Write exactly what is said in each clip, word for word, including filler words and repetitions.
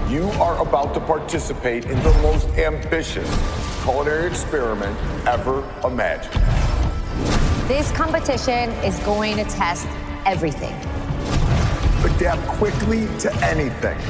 You are about to participate in the most ambitious culinary experiment ever imagined. This competition is going to test everything. Adapt quickly to anything.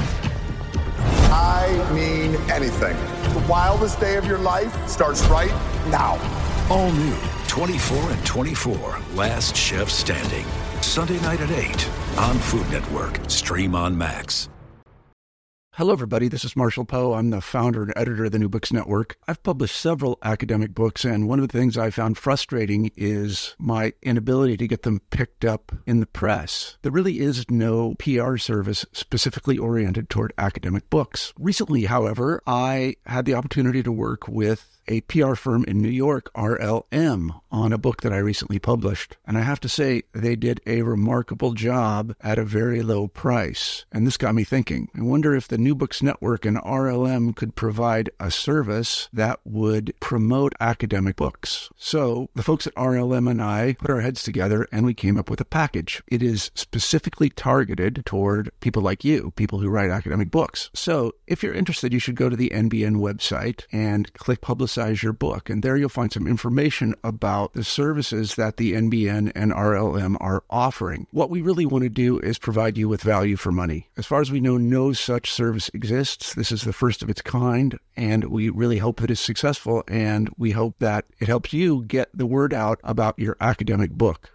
I mean anything. The wildest day of your life starts right now. All new twenty-four and twenty-four, Last Chef Standing. Sunday night at eight on Food Network. Stream on Max. Hello, everybody. This is Marshall Poe. I'm the founder and editor of the New Books Network. I've published several academic books, and one of the things I found frustrating is my inability to get them picked up in the press. There really is no P R service specifically oriented toward academic books. Recently, however, I had the opportunity to work with a P R firm in New York, R L M, on a book that I recently published. And I have to say, they did a remarkable job at a very low price. And this got me thinking. I wonder if the New Books Network and R L M could provide a service that would promote academic books. So the folks at R L M and I put our heads together and we came up with a package. It is specifically targeted toward people like you, people who write academic books. So if you're interested, you should go to the N B N website and click Publicize your book, and there you'll find some information about the services that the N B N and R L M are offering. What we really want to do is provide you with value for money. As far as we know, no such service exists. This is the first of its kind, and we really hope that it's successful, and we hope that it helps you get the word out about your academic book.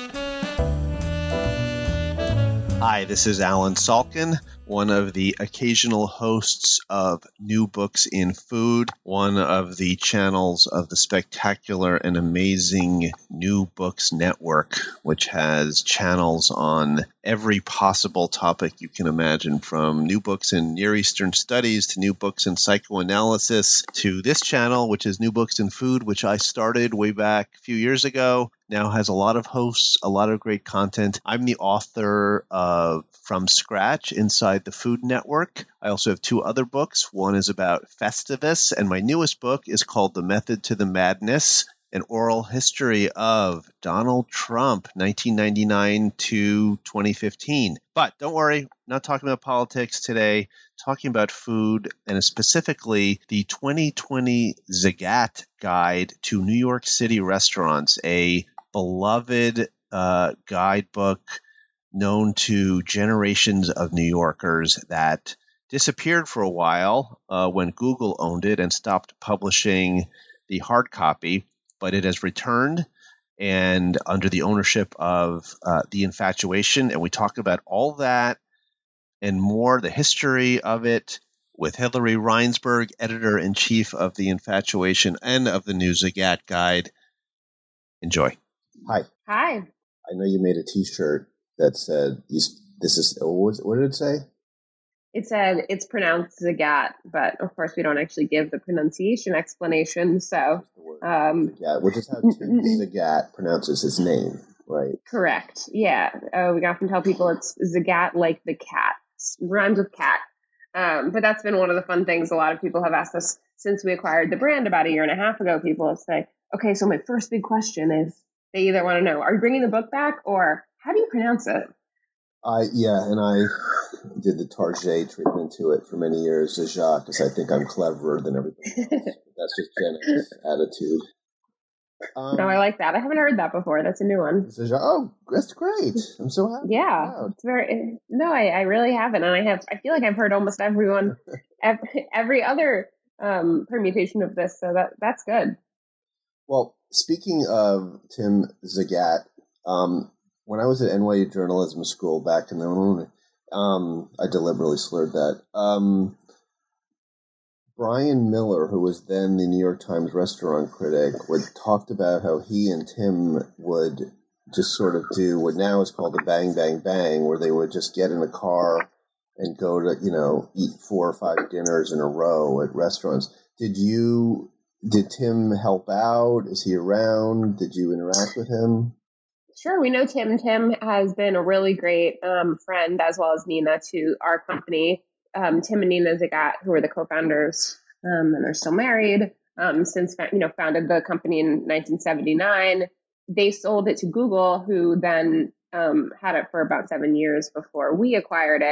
Hi, this is Alan Salkin, one of the occasional hosts of New Books in Food, one of the channels of the spectacular and amazing New Books Network, which has channels on every possible topic you can imagine, from new books in Near Eastern studies to new books in psychoanalysis to this channel, which is New Books in Food, which I started way back a few years ago. Now has a lot of hosts, a lot of great content. I'm the author of From Scratch Inside the Food Network. I also have two other books. One is about Festivus, and my newest book is called The Method to the Madness, an oral history of Donald Trump, nineteen ninety-nine to twenty fifteen. But don't worry, not talking about politics today, talking about food, and specifically the twenty twenty Zagat Guide to New York City Restaurants, a beloved uh, guidebook known to generations of New Yorkers that disappeared for a while uh, when Google owned it and stopped publishing the hard copy, but it has returned and under the ownership of uh, The Infatuation. And we talk about all that and more, the history of it, with Hillary Reinsberg, editor-in-chief of The Infatuation and of the New Zagat Guide. Enjoy. Hi. Hi. I know you made a T-shirt that said, "This is," what, was, what did it say? It said it's pronounced Zagat, but of course we don't actually give the pronunciation explanation. So, um, Zagat, which is how Tim Zagat pronounces his name, right? Correct. Yeah. Uh, we often tell people it's Zagat like the cat. It rhymes with cat. Um, but that's been one of the fun things. A lot of people have asked us since we acquired the brand about a year and a half ago. People have said, okay, so my first big question is, they either want to know, are you bringing the book back, or how do you pronounce it? I yeah, and I did the Target treatment to it for many years, Zagat, because I think I'm cleverer than everybody else. That's just Jenna's attitude. Um, no, I like that. I haven't heard that before. That's a new one. Zagat, oh, that's great. I'm so happy. Yeah, it's very. No, I, I really haven't, and I have. I feel like I've heard almost everyone, every, every other um, permutation of this. So that that's good. Well, speaking of Tim Zagat, um, when I was at N Y U Journalism School back in the, um, I deliberately slurred that. Um, Brian Miller, who was then the New York Times restaurant critic, would talked about how he and Tim would just sort of do what now is called the bang, bang, bang, where they would just get in a car and go to, you know, eat four or five dinners in a row at restaurants. Did you, did Tim help out? Is he around? Did you interact with him? Sure. We know Tim. Tim has been a really great um, friend, as well as Nina, to our company. Um, Tim and Nina Zagat, who are the co-founders, um, and they're still married, um, since, you know, founded the company in nineteen seventy-nine. They sold it to Google, who then um, had it for about seven years before we acquired it.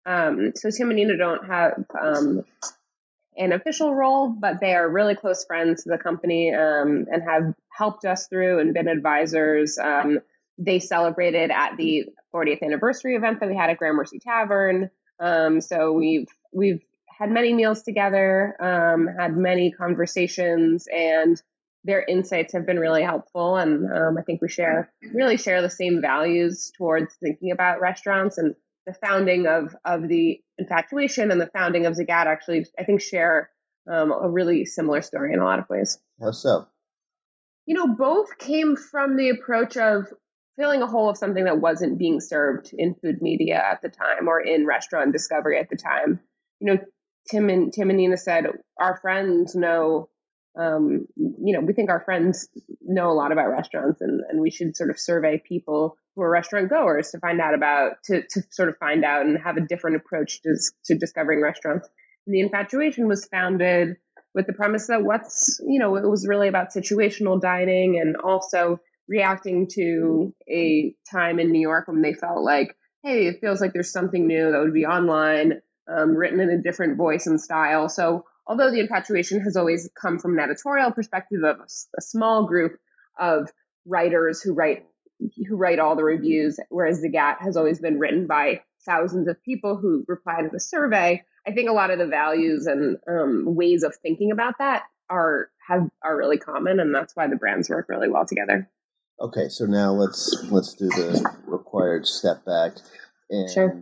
Um, so Tim and Nina don't have um, an official role, but they are really close friends to the company um, and have helped us through and been advisors. Um, they celebrated at the fortieth anniversary event that we had at Gramercy Tavern. Um, so we've we've had many meals together, um, had many conversations, and their insights have been really helpful. And um, I think we share really share the same values towards thinking about restaurants. And the founding of of the Infatuation and the founding of Zagat actually, I think, share um, a really similar story in a lot of ways. How so? You know, both came from the approach of filling a hole of something that wasn't being served in food media at the time or in restaurant discovery at the time. You know, Tim and Tim and Nina said, our friends know, um, you know, we think our friends know a lot about restaurants, and, and we should sort of survey people who are restaurant goers to find out about, to, to sort of find out and have a different approach to, to discovering restaurants. And the Infatuation was founded with the premise that what's, you know, it was really about situational dining and also reacting to a time in New York when they felt like, hey, it feels like there's something new that would be online, um, written in a different voice and style. So although the Infatuation has always come from an editorial perspective of a, a small group of writers who write who write all the reviews, whereas Zagat has always been written by thousands of people who reply to the survey, I think a lot of the values and um, ways of thinking about that are have are really common, and that's why the brands work really well together. Okay, so now let's let's do the required step back. And Sure.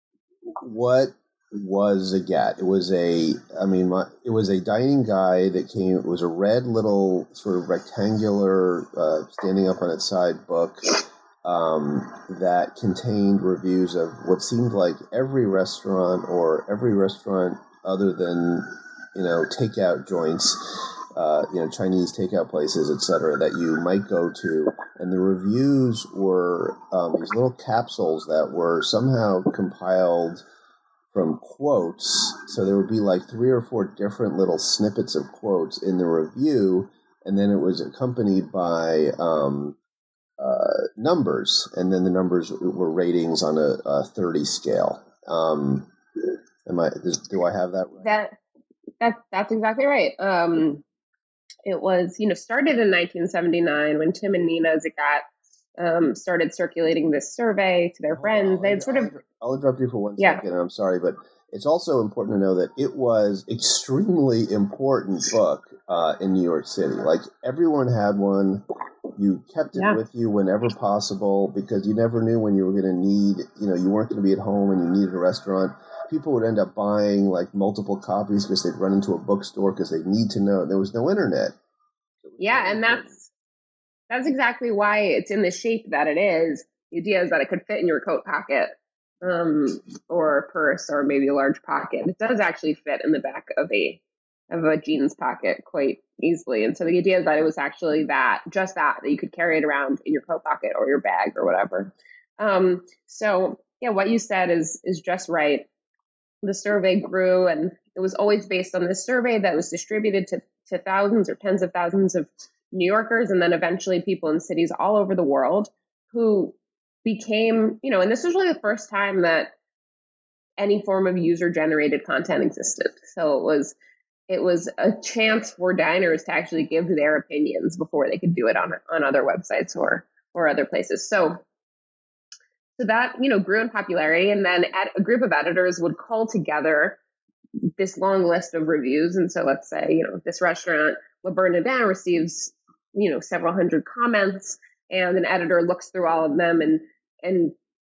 What was Zagat? It was a, I mean, my, it was a dining guide that came. It was a red little sort of rectangular, uh, standing up on its side book um, that contained reviews of what seemed like every restaurant or every restaurant other than, you know, takeout joints. Uh, you know, Chinese takeout places, et cetera, that you might go to. And the reviews were um, these little capsules that were somehow compiled from quotes. So there would be like three or four different little snippets of quotes in the review. And then it was accompanied by um, uh, numbers. And then the numbers were ratings on a, a thirty scale. Um, am I, do I have that right? That, that, that's exactly right. Um, It was, you know, started in nineteen seventy-nine when Tim and Nina Zagat um, started circulating this survey to their Hold friends. on, They I'll, had sort of, I'll, I'll interrupt you for one Yeah. second. I'm sorry, but it's also important to know that it was extremely important book uh, in New York City. Like everyone had one. You kept it Yeah. with you whenever possible because you never knew when you were going to need, you know, you weren't going to be at home and you needed a restaurant. People would end up buying like multiple copies because they'd run into a bookstore because they need to know. There was no internet. yeah, and that's that's exactly why it's in the shape that it is. The idea is that it could fit in your coat pocket um, or a purse or maybe a large pocket. It does actually fit in the back of a of a jeans pocket quite easily. And so the idea is that it was actually that, just that, that you could carry it around in your coat pocket or your bag or whatever. Um, so yeah, what you said is is just right. The survey grew, and it was always based on this survey that was distributed to, to thousands or tens of thousands of New Yorkers, and then eventually people in cities all over the world who became, you know, and this was really the first time that any form of user-generated content existed. So it was it was a chance for diners to actually give their opinions before they could do it on on other websites or or other places. So So that, you know, grew in popularity, and then ed- a group of editors would call together this long list of reviews. And so let's say, you know, this restaurant, Le Bernardin, receives, you know, several hundred comments, and an editor looks through all of them and and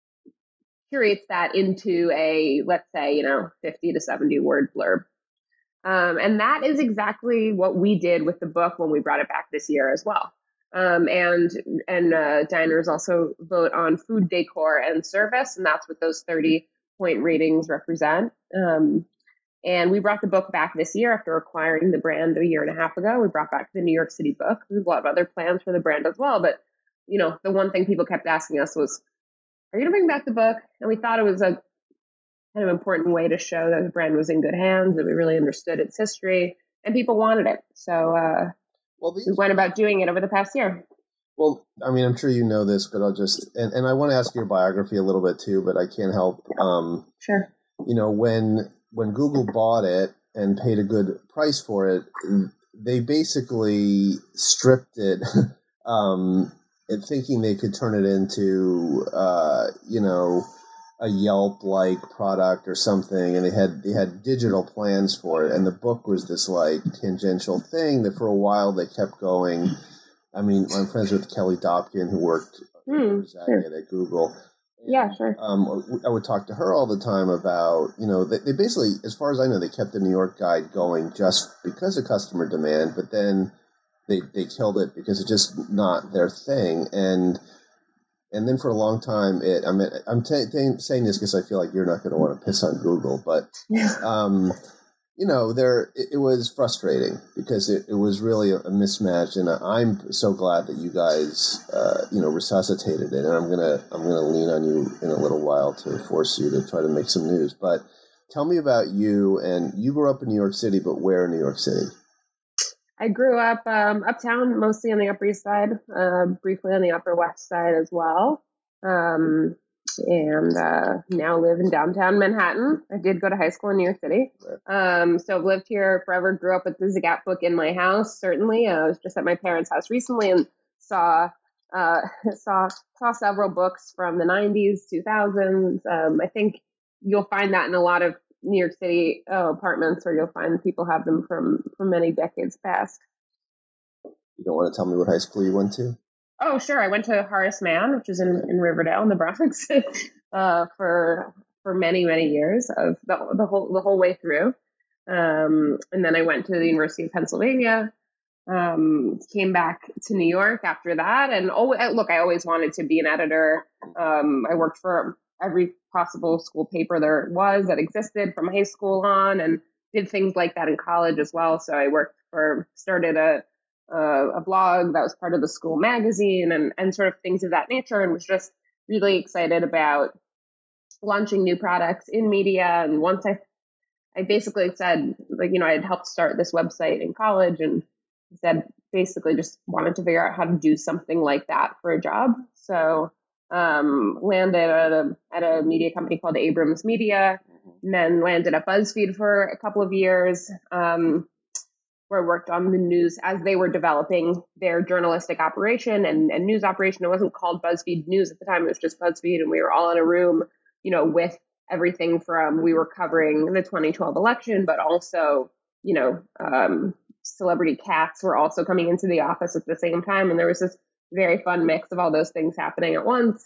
curates that into a, let's say, you know, fifty to seventy word blurb. Um, and that is exactly what we did with the book when we brought it back this year as well. Um, and and uh, diners also vote on food decor and service, and that's what those thirty point ratings represent. Um, and we brought the book back this year after acquiring the brand a year and a half ago. We brought back the New York City book. There's a lot of other plans for the brand as well, but you know, the one thing people kept asking us was, "Are you going to bring back the book?" And we thought it was a kind of important way to show that the brand was in good hands, that we really understood its history, and people wanted it. So. Uh, Well, these, we went about doing it over the past year. well, I mean, I'm sure you know this, but I'll just, and, and I want to ask your biography a little bit too, but I can't help. Um, Sure. you know, when when Google bought it and paid a good price for it, they basically stripped it, um, and thinking they could turn it into, uh, you know, a Yelp-like product or something, and they had they had digital plans for it, and the book was this like tangential thing that for a while they kept going. I mean, I'm friends with Kelly Dopkin, who worked mm, sure. at Google. And, yeah, sure. Um, I would talk to her all the time about, you know, they, they basically, as far as I know, they kept the New York Guide going just because of customer demand, but then they they killed it because it's just not their thing. And and then for a long time, it. I mean, I'm t- t- saying this because I feel like you're not going to want to piss on Google, but um, you know, there it, it was frustrating because it, it was really a, a mismatch, and I'm so glad that you guys, uh, you know, resuscitated it. And I'm gonna I'm gonna lean on you in a little while to force you to try to make some news. But tell me about you. And you grew up in New York City, but where in New York City? I grew up um, uptown, mostly on the Upper East Side, uh, briefly on the Upper West Side as well. Um, and uh, now live in downtown Manhattan. I did go to high school in New York City. Um, so I've lived here forever, grew up with the Zagat book in my house, certainly. Uh, I was just at my parents' house recently and saw uh, saw saw several books from the nineties, two thousands. Um, I think you'll find that in a lot of New York City uh, apartments, where you'll find people have them from, from many decades past. You don't want to tell me what high school you went to? Oh, sure. I went to Horace Mann, which is in, in Riverdale in the Bronx, uh, for for many, many years of the, the whole the whole way through. Um, and then I went to the University of Pennsylvania, um, came back to New York after that. And oh, look, I always wanted to be an editor. Um, I worked for every possible school paper there was that existed from high school on, and did things like that in college as well. So I worked for, started a Uh, a blog that was part of the school magazine, and, and sort of things of that nature, and was just really excited about launching new products in media. And once I, I basically said, like, you know, I had helped start this website in college, and said basically just wanted to figure out how to do something like that for a job. So um, landed at a, at a media company called Abrams Media, and then landed at BuzzFeed for a couple of years. Um, where I worked on the news as they were developing their journalistic operation and, and news operation. It wasn't called BuzzFeed News at the time. It was just BuzzFeed. And we were all in a room, you know, with everything from, we were covering the twenty twelve election, but also, you know, um, celebrity cats were also coming into the office at the same time. And there was this very fun mix of all those things happening at once.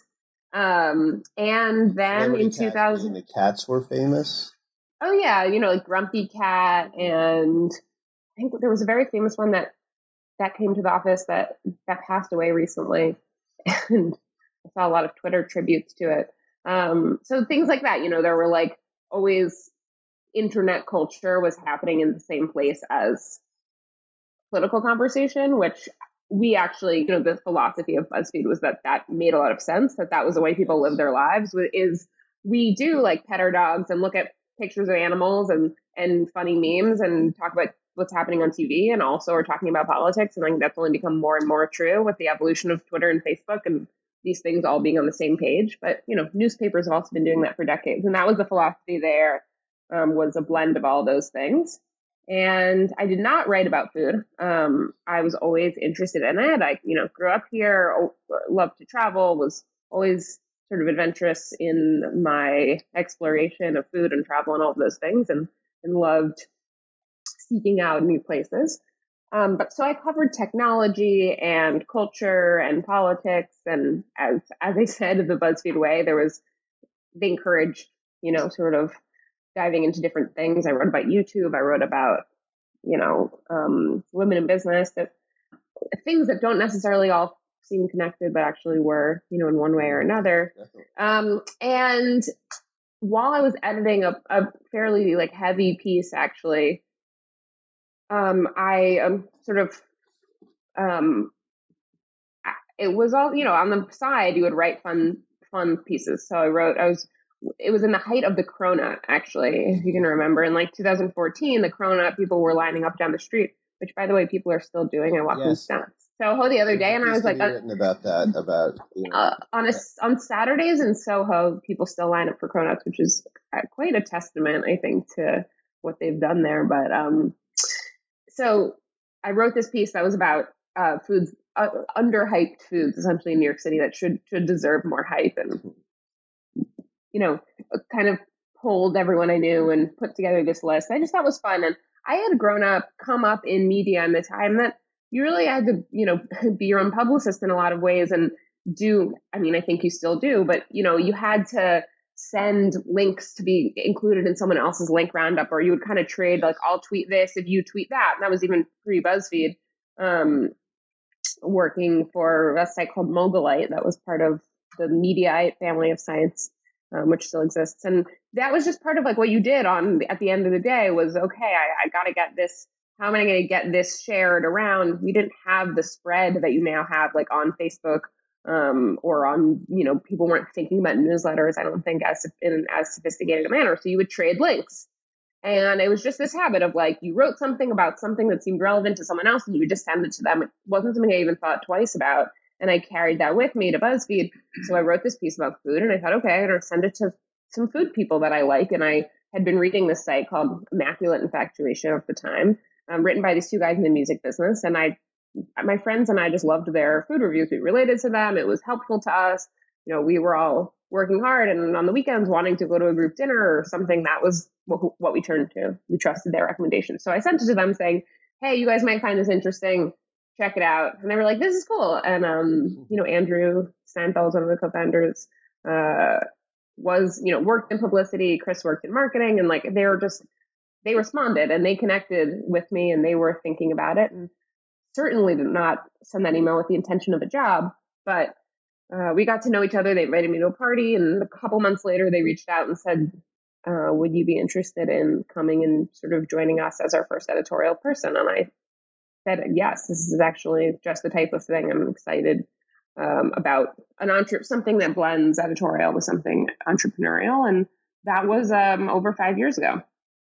Um, and then celebrity in two thousand, the cats were famous. Oh yeah. You know, like Grumpy Cat, and I think there was a very famous one that, that came to the office that, that passed away recently. And I saw a lot of Twitter tributes to it. Um, so things like that, you know, there were like always internet culture was happening in the same place as political conversation, which we actually, you know, the philosophy of BuzzFeed was that that made a lot of sense, that that was the way people live their lives. Is we do like pet our dogs and look at pictures of animals and, and funny memes and talk about what's happening on T V, and also are talking about politics. And I think that's only become more and more true with the evolution of Twitter and Facebook and these things all being on the same page. But, you know, newspapers have also been doing that for decades. And that was the philosophy there, um, was a blend of all those things. And I did not write about food. Um, I was always interested in it. I, you know, grew up here, loved to travel, was always sort of adventurous in my exploration of food and travel and all of those things, and, and loved seeking out new places. Um, but so I covered technology and culture and politics. And as, as I said, the BuzzFeed way, there was, they encouraged, you know, sort of diving into different things. I wrote about YouTube. I wrote about, you know, um, women in business, that things that don't necessarily all seem connected, but actually were, you know, in one way or another. Um, and while I was editing a, a fairly like heavy piece, actually, Um, I um, sort of, um, it was all, you know, on the side, you would write fun, fun pieces. So I wrote, I was, it was in the height of the Cronut, actually, if you can remember. In like two thousand fourteen, the Cronut, people were lining up down the street, which by the way, people are still doing. I walk yes. in stats. Soho the other day, and I was like, uh, written about that about you know, uh, on a, on Saturdays in Soho, people still line up for Cronuts, which is quite a testament, I think, to what they've done there. But um, so I wrote this piece that was about uh, foods, uh, underhyped foods, essentially in New York City that should should deserve more hype, and you know, kind of polled everyone I knew and put together this list. I just thought it was fun, and I had grown up, come up in media in the time that you really had to, you know, be your own publicist in a lot of ways and do, I mean, I think you still do, but, you know, you had to send links to be included in someone else's link roundup, or you would kind of trade, like, I'll tweet this if you tweet that. And that was even pre-BuzzFeed, um, working for a site called Mogulite that was part of the Mediaite family of sites, um, which still exists. And that was just part of, like, what you did on at the end of the day was, okay, I, I got to get this. How am I going to get this shared around? We didn't have the spread that you now have, like on Facebook um, or on, you know, people weren't thinking about newsletters, I don't think, as in as sophisticated a manner. So you would trade links. And it was just this habit of, like, you wrote something about something that seemed relevant to someone else and you would just send it to them. It wasn't something I even thought twice about. And I carried that with me to BuzzFeed. So I wrote this piece about food and I thought, okay, I'm going to send it to some food people that I like. And I had been reading this site called Immaculate Infatuation at the time. Um, written by these two guys in the music business. And I, my friends and I just loved their food reviews. We related to them. It was helpful to us. You know, we were all working hard and on the weekends wanting to go to a group dinner or something. That was what, what we turned to. We trusted their recommendations. So I sent it to them saying, hey, you guys might find this interesting. Check it out. And they were like, this is cool. And, um, you know, Andrew Steinfeld, one of the co-founders, uh, was, you know, worked in publicity. Chris worked in marketing. And, like, they were just, they responded and they connected with me and they were thinking about it, and certainly did not send that email with the intention of a job, but uh, we got to know each other. They invited me to a party, and a couple months later they reached out and said, uh, would you be interested in coming and sort of joining us as our first editorial person? And I said, yes, this is actually just the type of thing I'm excited um, about, an entre- something that blends editorial with something entrepreneurial. And that was um, over five years ago.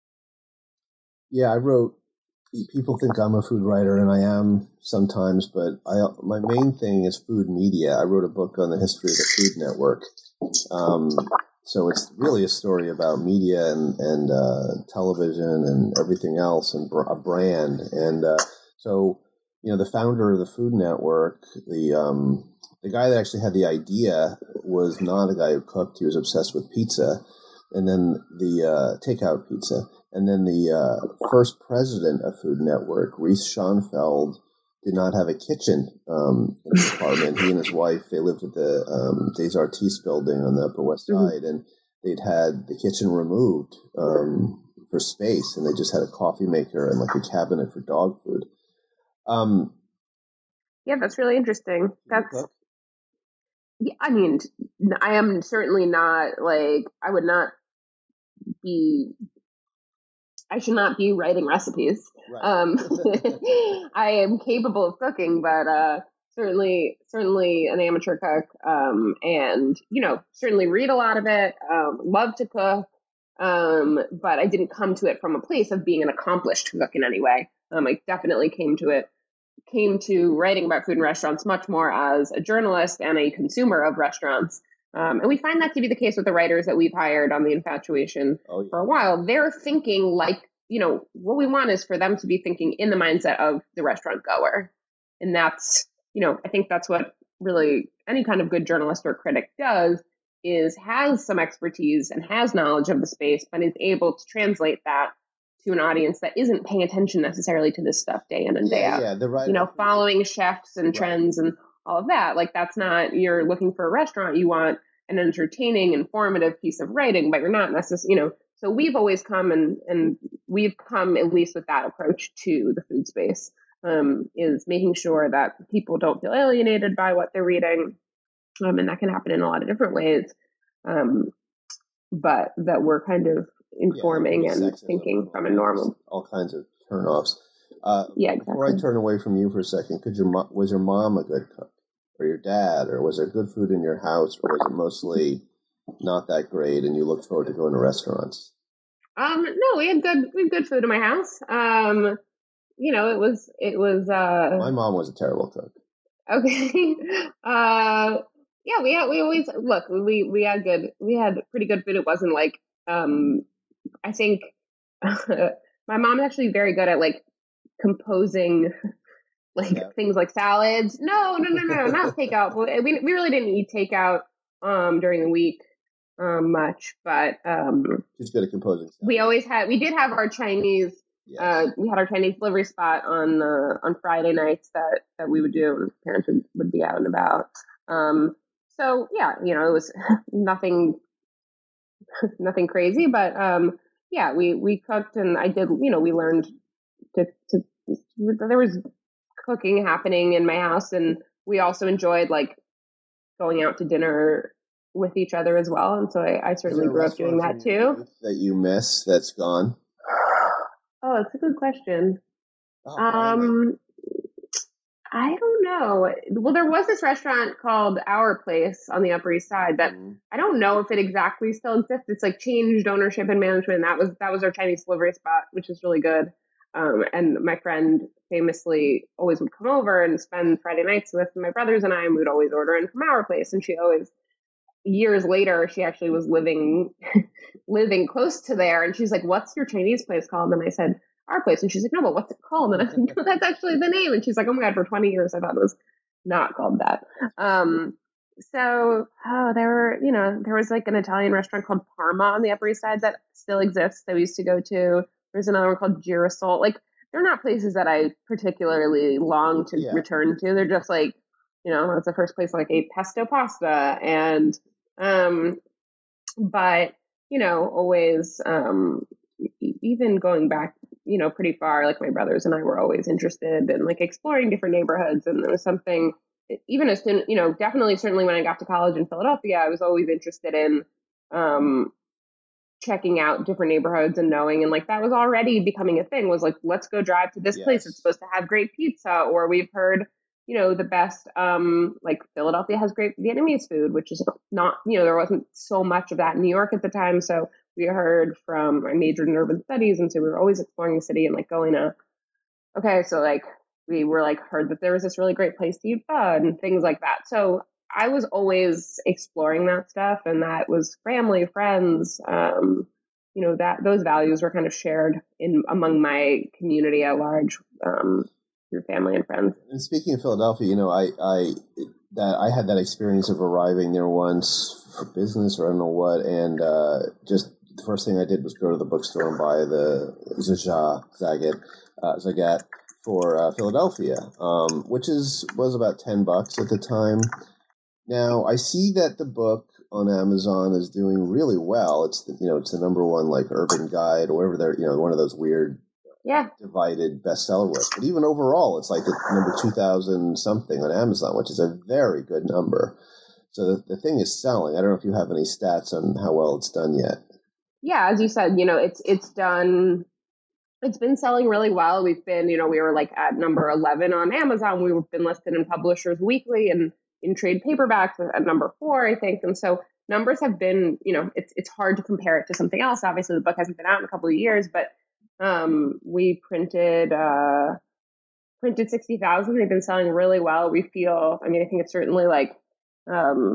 Yeah, I wrote, people think I'm a food writer, and I am sometimes, but I my main thing is food media. I wrote a book on the history of the Food Network. Um, so it's really a story about media and, and uh, television and everything else, and br- a brand. And uh, so, you know, the founder of the Food Network, the um, the guy that actually had the idea was not a guy who cooked. He was obsessed with pizza, and then the uh, takeout pizza. And then the uh, first president of Food Network, Reese Schonfeld, did not have a kitchen um, in his apartment. He and his wife, they lived at the um, Des Artistes building on the Upper West Side, mm-hmm. and they'd had the kitchen removed um, for space, and they just had a coffee maker and like a cabinet for dog food. Um, yeah, that's really interesting. That's, yeah, I mean, I am certainly not like, I would not be... I should not be writing recipes. Right. Um, I am capable of cooking, but uh, certainly, certainly an amateur cook, um, and you know, certainly read a lot of it. Um, love to cook, um, but I didn't come to it from a place of being an accomplished cook in any way. Um, I definitely came to it, came to writing about food and restaurants much more as a journalist and a consumer of restaurants. Um, and we find that to be the case with the writers that we've hired on the Infatuation oh, yeah. for a while. They're thinking like, you know, what we want is for them to be thinking in the mindset of the restaurant goer. And that's, you know, I think that's what really any kind of good journalist or critic does, is has some expertise and has knowledge of the space, but is able to translate that to an audience that isn't paying attention necessarily to this stuff day in and day yeah, out. Yeah, the right, you know, following chefs and right. trends and all of that. Like, that's not, you're looking for a restaurant, you want an entertaining, informative piece of writing, but you're not necessarily, you know, so we've always come and, and we've come at least with that approach to the food space, um, is making sure that people don't feel alienated by what they're reading. Um, and that can happen in a lot of different ways. Um, but that we're kind of informing yeah, and thinking from a normal. All kinds of turnoffs. Uh, yeah, exactly. Before I turn away from you for a second, could your mo- was your mom a good cook, or your dad, or was there good food in your house, or was it mostly not that great and you looked forward to going to restaurants? Um, no, we had good we had good food in my house. Um, you know, it was it was. Uh, my mom was a terrible cook. Okay. Uh, yeah, we had, we always, look, we, we had good, we had pretty good food. It wasn't like, um, I think my mom's actually very good at like composing like yeah. things like salads. No, no, no, no, no, not takeout. We, we really didn't eat takeout, um, during the week, um, much, but, um, she's good at composing salads. We always had, we did have our Chinese, yes. uh, we had our Chinese delivery spot on, uh, on Friday nights that, that we would do, and parents would, would be out and about. Um, so yeah, you know, it was nothing, nothing crazy, but, um, yeah, we, we cooked, and I did, you know, we learned to, to, there was cooking happening in my house, and we also enjoyed like going out to dinner with each other as well. And so I, I certainly grew up doing that too. That you miss that's gone? Oh, it's a good question. Oh, um, I don't know. Well, there was this restaurant called Our Place on the Upper East Side that mm-hmm. I don't know if it exactly still exists. It's like changed ownership and management. And that was that was our Chinese delivery spot, which is really good. Um, and my friend famously always would come over and spend Friday nights with my brothers and I, and we would always order in from Our Place. And she always, years later, she actually was living living close to there. And she's like, "What's your Chinese place called?" And I said, Our Place. And she's like, "No, but what's it called?" And I said, "No, that's actually the name." And she's like, "Oh my God, for twenty years, I thought it was not called that." Um, so, oh, there were, you know, there was like an Italian restaurant called Parma on the Upper East Side that still exists that we used to go to. There's another one called Girasol. Like, they're not places that I particularly long to yeah. return to. They're just like, you know, that's the first place I like ate pesto pasta. And, um, but, you know, always, um, even going back, you know, pretty far, like my brothers and I were always interested in like exploring different neighborhoods. And there was something, even as soon, you know, definitely, certainly when I got to college in Philadelphia, I was always interested in, um, checking out different neighborhoods and knowing, and like that was already becoming a thing, was like, let's go drive to this yes. place. It's supposed to have great pizza, or we've heard, you know, the best, um, like Philadelphia has great Vietnamese food, which is not, you know, there wasn't so much of that in New York at the time. So we heard from, I majored in urban studies. And so we were always exploring the city and like going to, okay, so like we were like heard that there was this really great place to eat pho and things like that. So I was always exploring that stuff, and that was family, friends, um, you know, that those values were kind of shared in among my community at large, um, through family and friends. And speaking of Philadelphia, you know, I, I, that I had that experience of arriving there once for business or I don't know what, and uh, just the first thing I did was go to the bookstore and buy the Zagat, Zagat, uh, Zagat for uh, Philadelphia, um, which is was about ten bucks at the time. Now, I see that the book on Amazon is doing really well. It's the, you know, it's the number one like urban guide or whatever they're, you know, one of those weird yeah. divided bestseller lists. But even overall, it's like the number two thousand something on Amazon, which is a very good number. So the, the thing is selling. I don't know if you have any stats on how well it's done yet. Yeah, as you said, you know, it's it's done. It's been selling really well. We've been, you know, we were like at number eleven on Amazon. We've been listed in Publishers Weekly and in trade paperbacks at number four, I think. And so numbers have been, you know, it's it's hard to compare it to something else. Obviously, the book hasn't been out in a couple of years, but um, we printed uh, printed sixty thousand. They've been selling really well. We feel, I mean, I think it's certainly like um,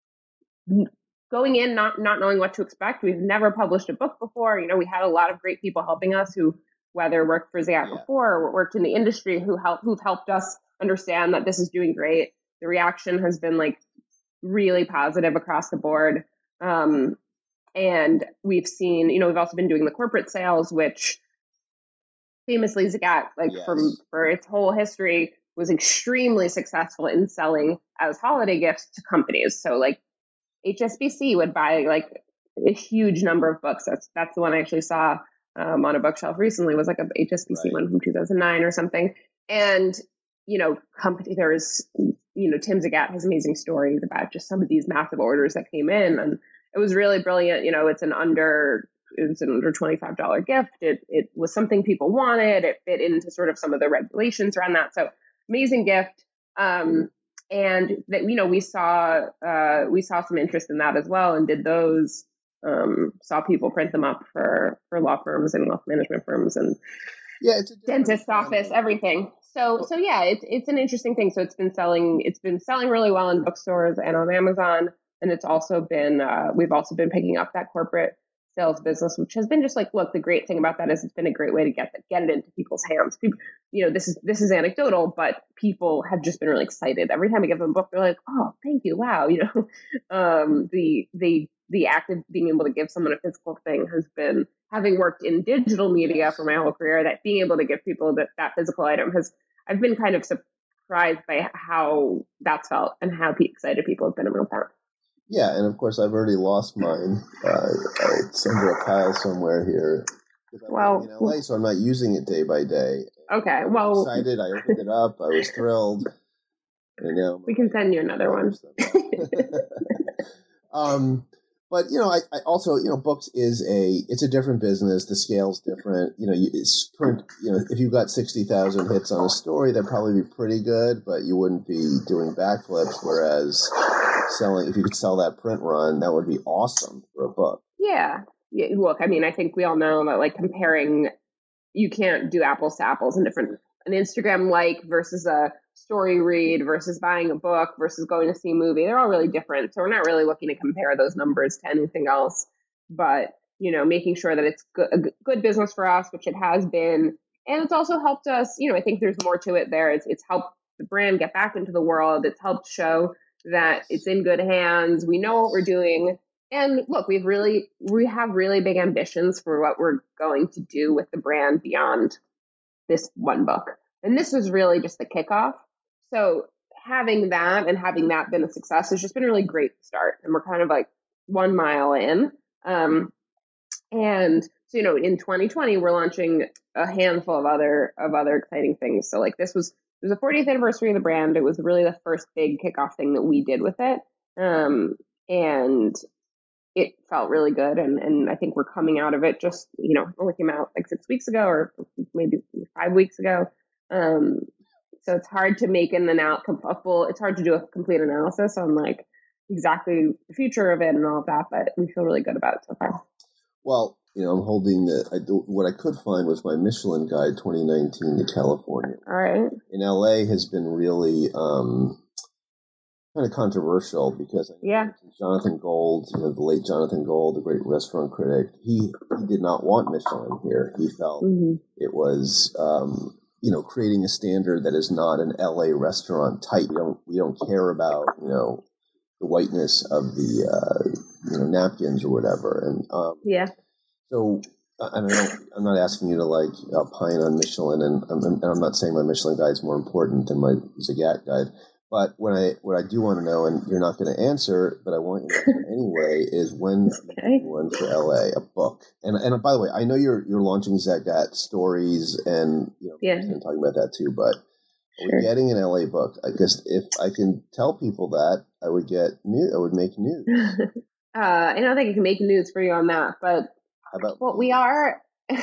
going in, not not knowing what to expect. We've never published a book before. You know, we had a lot of great people helping us who, whether worked for Zagat yeah. before or worked in the industry, who help who've helped us understand that this is doing great. The reaction has been like really positive across the board. Um, and we've seen, you know, we've also been doing the corporate sales, which famously Zagat, like yes. from for its whole history, was extremely successful in selling as holiday gifts to companies. So like H S B C would buy like a huge number of books. That's that's the one I actually saw um, on a bookshelf recently, was like a H S B C right. one from two thousand nine or something. And, you know, company, there's, you know, Tim Zagat has amazing stories about just some of these massive orders that came in, and it was really brilliant. You know, it's an under, it's an under twenty-five dollars gift. It it was something people wanted. It fit into sort of some of the regulations around that. So amazing gift. Um, and that, you know, we saw, uh, we saw some interest in that as well, and did those, um, saw people print them up for, for law firms and wealth management firms and yeah, it's a dentist office, everything. So, so yeah, it's it's an interesting thing. So it's been selling, it's been selling really well in bookstores and on Amazon, and it's also been, uh, we've also been picking up that corporate sales business, which has been just like, look, the great thing about that is it's been a great way to get get it into people's hands. People, you know, this is this is anecdotal, but people have just been really excited every time I give them a book. They're like, oh, thank you, wow, you know, um, the the the act of being able to give someone a physical thing has been, having worked in digital media for my whole career, that being able to give people that, that physical item has, I've been kind of surprised by how that's felt and how excited people have been about that. Yeah, and of course I've already lost mine. Uh, it's under a pile somewhere here. Well, in L A, so I'm not using it day by day. Okay, I was well, excited. I opened it up. I was thrilled. And now we can send you another one. um, but you know, I, I also, you know, books is a it's a different business. The scale's different. You know, you, it's print. You know, if you've got sixty thousand hits on a story, that'd probably be pretty good, but you wouldn't be doing backflips. Whereas selling, if you could sell that print run, that would be awesome for a book. Yeah. Yeah. Look, I mean, I think we all know that like comparing, you can't do apples to apples in different, an Instagram like versus a story read versus buying a book versus going to see a movie. They're all really different. So we're not really looking to compare those numbers to anything else, but, you know, making sure that it's good, a good business for us, which it has been. And it's also helped us, you know, I think there's more to it there. It's, it's helped the brand get back into the world. It's helped show that it's in good hands. We know what we're doing. And look, we've really, we have really big ambitions for what we're going to do with the brand beyond this one book. And this was really just the kickoff. So having that and having that been a success has just been a really great start. And we're kind of like one mile in. Um, and so, you know, in twenty twenty, we're launching a handful of other, of other exciting things. So like this was, it was the fortieth anniversary of the brand. It was really the first big kickoff thing that we did with it. Um, and it felt really good. And, and I think we're coming out of it just, you know, only came out like six weeks ago or maybe five weeks ago. Um, so it's hard to make an analysis, a full, it's hard to do a complete analysis on like exactly the future of it and all of that, but we feel really good about it so far. Well, you know, I'm holding the, I do, what I could find was my Michelin Guide twenty nineteen to California. All right. In L A has been really, um, kind of controversial because I yeah. Jonathan Gold, you know, the late Jonathan Gold, the great restaurant critic, he, he did not want Michelin here. He felt mm-hmm. it was, um, you know, creating a standard that is not an L A restaurant type. We don't, we don't care about, you know, the whiteness of the, uh, you know, napkins or whatever. And, um, yeah. So, I don't know, I'm not asking you to like opine on Michelin, and I'm, and I'm not saying my Michelin guide is more important than my Zagat guide. But what I what I do want to know, and you're not going to answer, but I want you to answer anyway, is when okay. you one for L A, a book. And and by the way, I know you're you're launching Zagat Stories, and you know, yeah. I'm talking about that too. But sure. we're getting an L A book. I guess if I can tell people that, I would get new. I would make news. uh, I don't think I can make news for you on that, but how about what we are.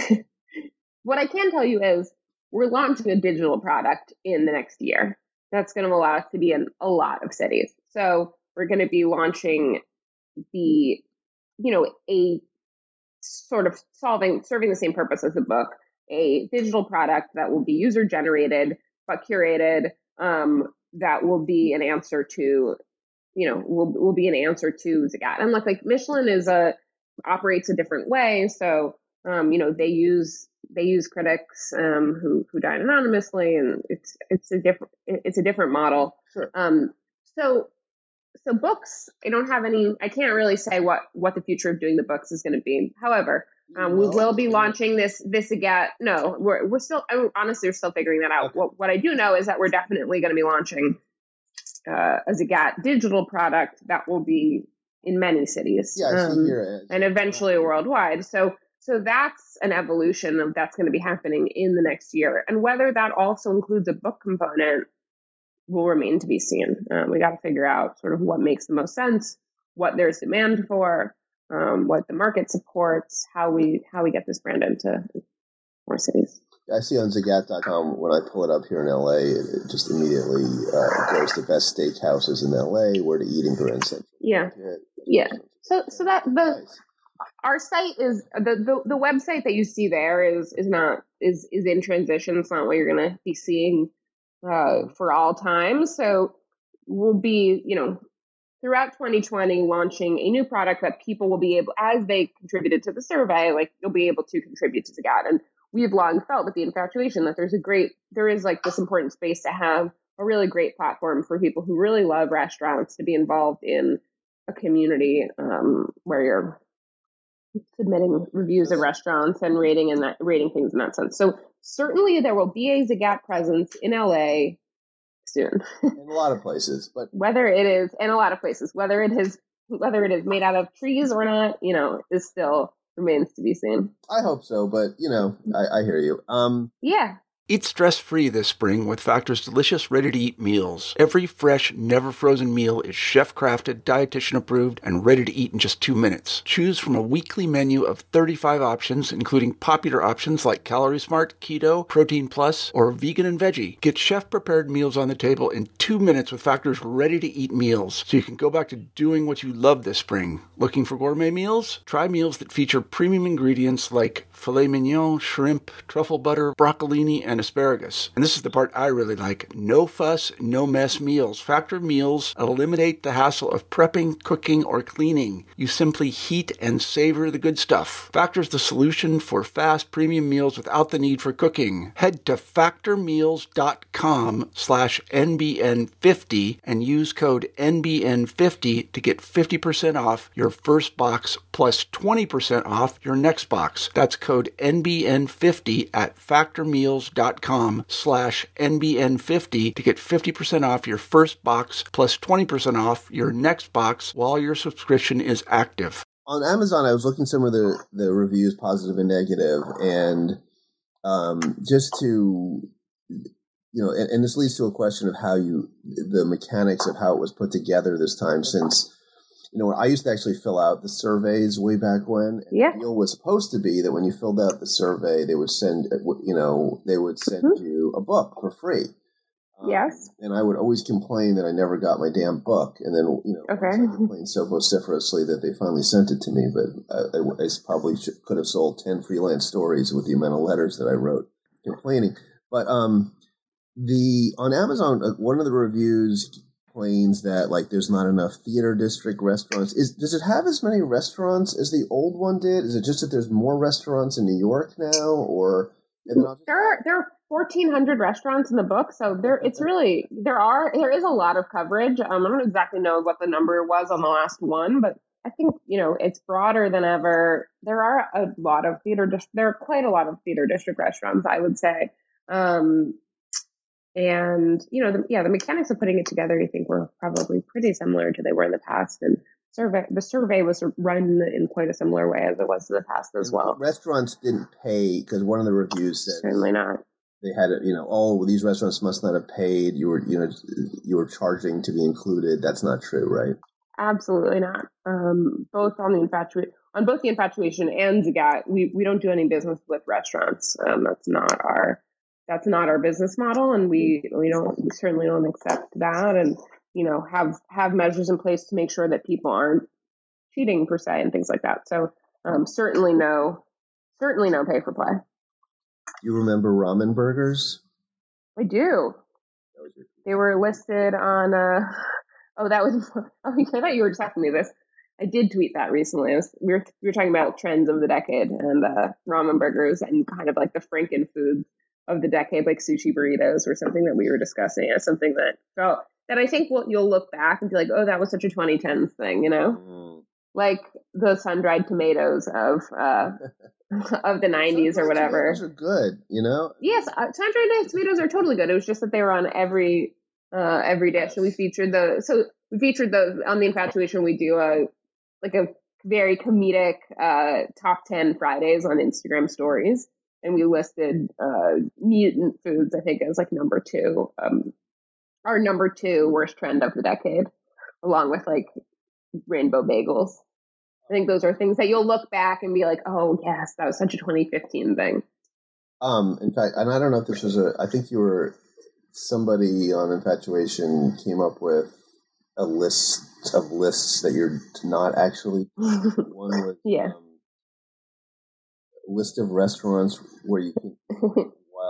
What I can tell you is we're launching a digital product in the next year. That's going to allow us to be in a lot of cities. So we're going to be launching the, you know, a sort of solving, serving the same purpose as the book, a digital product that will be user generated, but curated, um, that will be an answer to, you know, will will be an answer to Zagat. And look, like Michelin is a, operates a different way. So, um, you know, they use, they use critics um, who who dine anonymously, and it's it's a different it's a different model. Sure. Um, so so books, I don't have any. I can't really say what what the future of doing the books is going to be. However, um, we will be launching this this again. No, we're we're still I mean, honestly we're still figuring that out. Okay. What what I do know is that we're definitely going to be launching uh, a Zagat digital product that will be in many cities. Yeah, I see um, here. and eventually worldwide. So. So that's an evolution of that's going to be happening in the next year. And whether that also includes a book component will remain to be seen. Um, we got to figure out sort of what makes the most sense, what there's demand for, um, what the market supports, how we how we get this brand into more cities. I see on Zagat dot com, when I pull it up here in L A, it just immediately uh, goes to best steakhouses in L A, where to eat in Grand Central. Yeah. Yeah. So so that the nice. Our site is the, the the website that you see there is is not is is in transition. It's not what you're going to be seeing uh, for all time. So we'll be, you know, throughout twenty twenty, launching a new product that people will be able, as they contributed to the survey, like you'll be able to contribute to Zagat. And we've long felt with the infatuation that there's a great, there is like this important space to have a really great platform for people who really love restaurants to be involved in a community um, where you're submitting reviews of restaurants and rating and that rating things in that sense. So certainly there will be a Zagat presence in L A soon. In a lot of places, but whether it is in a lot of places, whether it is whether it is made out of trees or not, you know, is still remains to be seen. I hope so, but you know, I, I hear you. Um, yeah. Eat stress-free this spring with Factor's delicious, ready-to-eat meals. Every fresh, never-frozen meal is chef-crafted, dietitian-approved, and ready to eat in just two minutes. Choose from a weekly menu of thirty-five options, including popular options like Calorie Smart, Keto, Protein Plus, or Vegan and Veggie. Get chef-prepared meals on the table in two minutes with Factor's ready-to-eat meals, so you can go back to doing what you love this spring. Looking for gourmet meals? Try meals that feature premium ingredients like filet mignon, shrimp, truffle butter, broccolini, and asparagus. And this is the part I really like. No fuss, no mess meals. Factor meals eliminate the hassle of prepping, cooking, or cleaning. You simply heat and savor the good stuff. Factor's the solution for fast premium meals without the need for cooking. Head to factormeals.com slash NBN50 and use code N B N fifty to get fifty percent off your first box plus twenty percent off your next box. That's code N B N fifty at factormeals.com slash N B N fifty to get fifty percent off your first box plus twenty percent off your next box while your subscription is active. On Amazon, I was looking some of the, the reviews, positive and negative, and um, just to, you know, and, and this leads to a question of how you, the mechanics of how it was put together this time, since, you know, I used to actually fill out the surveys way back when. And yeah. The deal was supposed to be that when you filled out the survey, they would send, you know, they would send mm-hmm. you a book for free. Um, yes. And I would always complain that I never got my damn book. And then, you know, okay. I complained so vociferously that they finally sent it to me. But I, I probably should, could have sold ten freelance stories with the amount of letters that I wrote complaining. But um, the on Amazon, uh, one of the reviews complains that like there's not enough theater district restaurants. Is does it have as many restaurants as the old one did? Is it just that there's more restaurants in New York now, or and then there are there are fourteen hundred restaurants in the book, so there it's really there are there is a lot of coverage. Um, I don't exactly know what the number was on the last one, but I think you know it's broader than ever. There are a lot of theater dis- there are quite a lot of theater district restaurants, I would say. Um, And, you know, the, yeah, the mechanics of putting it together, I think, were probably pretty similar to they were in the past. And survey, the survey was run in quite a similar way as it was in the past as well. Restaurants didn't pay, because one of the reviews said certainly not. They had, you know, oh, these restaurants must not have paid. You were, you know, you were charging to be included. That's not true, right? Absolutely not. Um, both on the infatuation, on both the infatuation and Zagat, we we don't do any business with restaurants. Um, that's not our. That's not our business model, and we we don't we certainly don't accept that, and you know have have measures in place to make sure that people aren't cheating per se and things like that. So um, certainly no, certainly no pay for play. You remember ramen burgers? I do. They were listed on. Uh, oh, that was. Oh, I thought you were just asking me this. I did tweet that recently. It was, we were we were talking about trends of the decade and uh, ramen burgers and kind of like the Franken foods of the decade, like sushi burritos or something that we were discussing as something that felt that I think we'll, you'll look back and be like, oh, that was such a twenty tens thing, you know, mm. like the sun-dried tomatoes of uh, of the nineties or whatever. Tomatoes are good, you know. Yes, uh, sun-dried tomatoes are totally good. It was just that they were on every uh, every dish, and we featured the so we featured those on the Infatuation. We do a like a very comedic uh, top ten Fridays on Instagram stories. And we listed uh, mutant foods, I think, as like number two, um, our number two worst trend of the decade, along with like rainbow bagels. I think those are things that you'll look back and be like, oh, yes, that was such a twenty fifteen thing. Um, in fact, and I don't know if this was a, I think you were, somebody on Infatuation came up with a list of lists that you're not actually, one was, yeah. Um, list of restaurants where you can while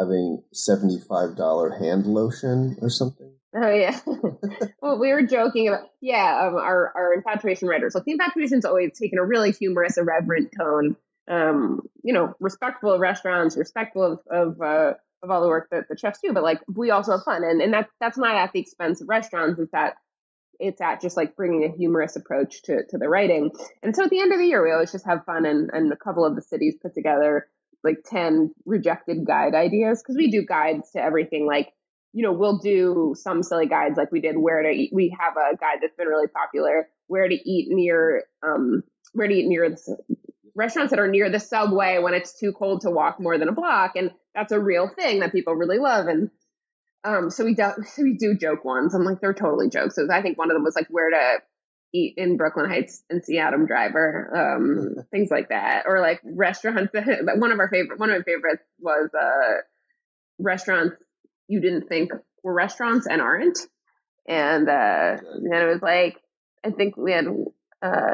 having seventy-five dollars hand lotion or something. Oh yeah. Well, we were joking about yeah. Um, our our infatuation writers. Like the infatuation's always taken a really humorous, irreverent tone. Um, you know, respectful of restaurants, respectful of of, uh, of all the work that the chefs do, but like we also have fun, and and that that's not at the expense of restaurants. It's that it's at just like bringing a humorous approach to to the writing. And so at the end of the year, we always just have fun, and and a couple of the cities put together like ten rejected guide ideas because we do guides to everything like. You know, we'll do some silly guides like we did where to eat. We have a guide that's been really popular, where to eat near, um, where to eat near the restaurants that are near the subway when it's too cold to walk more than a block. And that's a real thing that people really love. And um, so we do, so we do joke ones. I'm like, they're totally jokes. So I think one of them was like where to eat in Brooklyn Heights and see Adam Driver, um, things like that. Or like restaurants. One of our favorite, one of my favorites was uh, restaurants you didn't think were restaurants and aren't. And uh, then it was like, I think we had uh,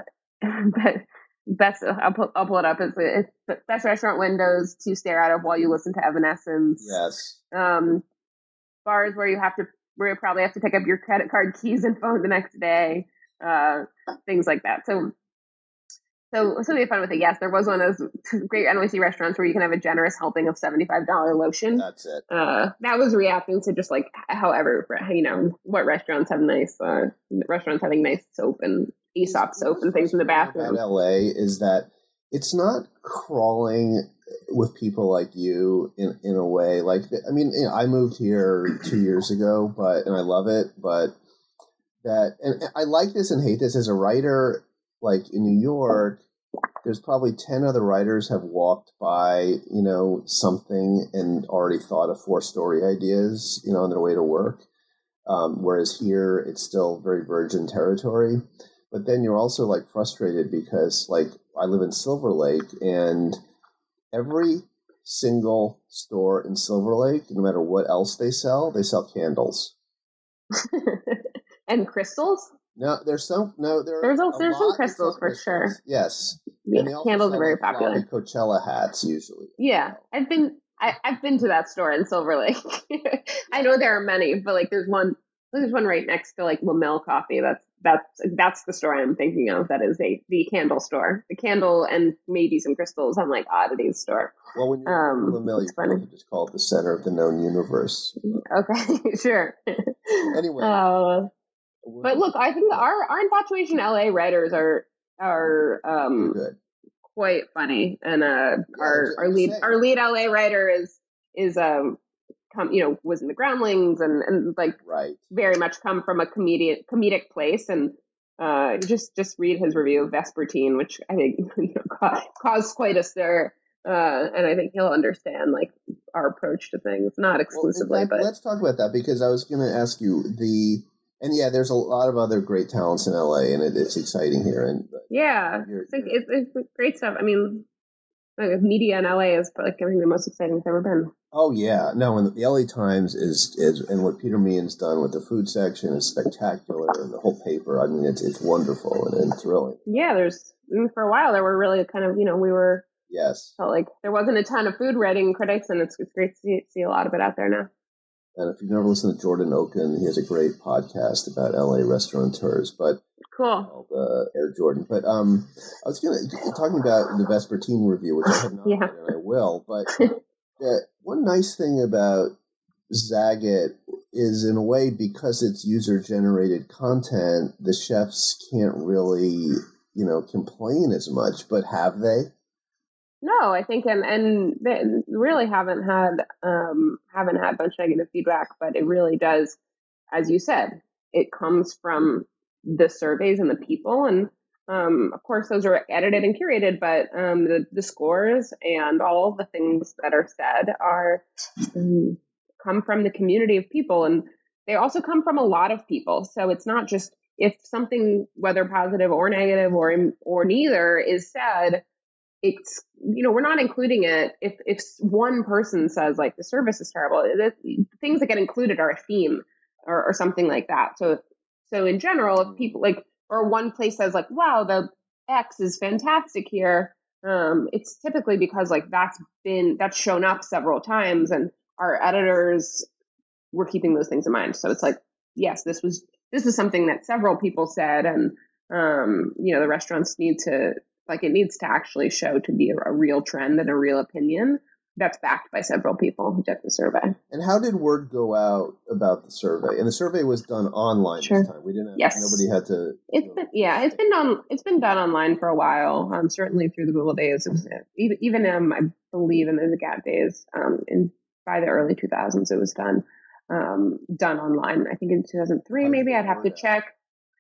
best, I'll pull, I'll pull it up. It's, it's the best restaurant windows to stare out of while you listen to Evanescence. Yes. Um, bars where you have to, where you probably have to pick up your credit card keys and phone the next day. Uh, things like that. So, So, so we had fun with it. Yes, there was one of those great N Y C restaurants where you can have a generous helping of seventy-five dollars lotion. That's it. Uh, that was reacting to just like, however, you know, what restaurants have nice, uh, restaurants having nice soap and Aesop soap and things in the bathroom. About L A is that it's not crawling with people like you in, in a way. Like, I mean, you know, I moved here two years ago, but, and I love it, but that, and I like this and hate this as a writer. Like in New York, there's probably ten other writers have walked by, you know, something and already thought of four story ideas, you know, on their way to work. Um, whereas here, it's still very virgin territory. But then you're also like frustrated because like I live in Silver Lake and every single store in Silver Lake, no matter what else they sell, they sell candles. And crystals? No, there's some. No, there. There's a, a there's some lot crystals of for crystals. sure. Yes, Yeah, and they also candles are sell, very like, popular. floppy Coachella hats usually. Yeah, I've been. I, I've been to that store in Silver Lake. I know there are many, but like there's one. There's one right next to like Lamel Coffee. That's that's that's the store I'm thinking of. That is a the candle store. The candle and maybe some crystals on like oddities store. Well, when you're um, in Lamel, you can just call it the center of the known universe. Okay, sure. Anyway. Uh, But look, I think our, our infatuation L A writers are are um, good. quite funny, and uh, Yeah, our our lead saying. our lead L A writer is is um come you know was in the Groundlings and, and like Right. very much come from a comedic comedic place, and uh, just just read his review of Vespertine, which I think you know, ca- caused quite a stir. Uh, and I think he'll understand like our approach to things, not exclusively, well, in fact, but let's talk about that because I was going to ask you the. And yeah, there's a lot of other great talents in L A, and it, it's exciting here. And yeah, you're, it's, like, you're, it's, it's great stuff. I mean, like, media in L A is like I think the most exciting it's ever been. oh yeah, no, and the L A Times is is and what Peter Meehan's done with the food section is spectacular, and the whole paper. I mean, it's it's wonderful and, and thrilling. Yeah, there's I mean, for a while there were really kind of you know we were yes, felt like there wasn't a ton of food writing critics, and it's it's great to see, see a lot of it out there now. And if you've never listened to Jordan Oken, he has a great podcast about L A restaurateurs. But cool, called uh, Air Jordan. But um, I was going to talking about the Vespertine review, which I have not yeah. read, and I will. But uh, one nice thing about Zagat is, in a way, because it's user generated content, the chefs can't really, you know, complain as much. But have they? No, I think, and and they really haven't had um, haven't had much negative feedback, but it really does, as you said, it comes from the surveys and the people, and um, of course those are edited and curated, but um, the the scores and all the things that are said are um, come from the community of people, and they also come from a lot of people. So it's not just if something, whether positive or negative or or neither, is said. It's, you know, we're not including it if, if one person says like the service is terrible. The things that get included are a theme or, or something like that. So, so in general, if people like, or one place says like, wow, the X is fantastic here. Um, it's typically because like that's been, that's shown up several times and our editors were keeping those things in mind. So it's like, yes, this was this is something that several people said, and um, you know, the restaurants need to like it needs to actually show to be a, a real trend and a real opinion that's backed by several people who took the survey. And how did word go out about the survey? And the survey was done online Sure. this time. We didn't have, Yes. nobody had to. It's you know, been yeah, it's been done. It's been done online for a while. Um, certainly through the Google days, it was, even even um, I believe in the Zagat days. Um, in by the early two thousands, it was done um, done online. I think in two thousand three, How did maybe it I'd have to work out? check.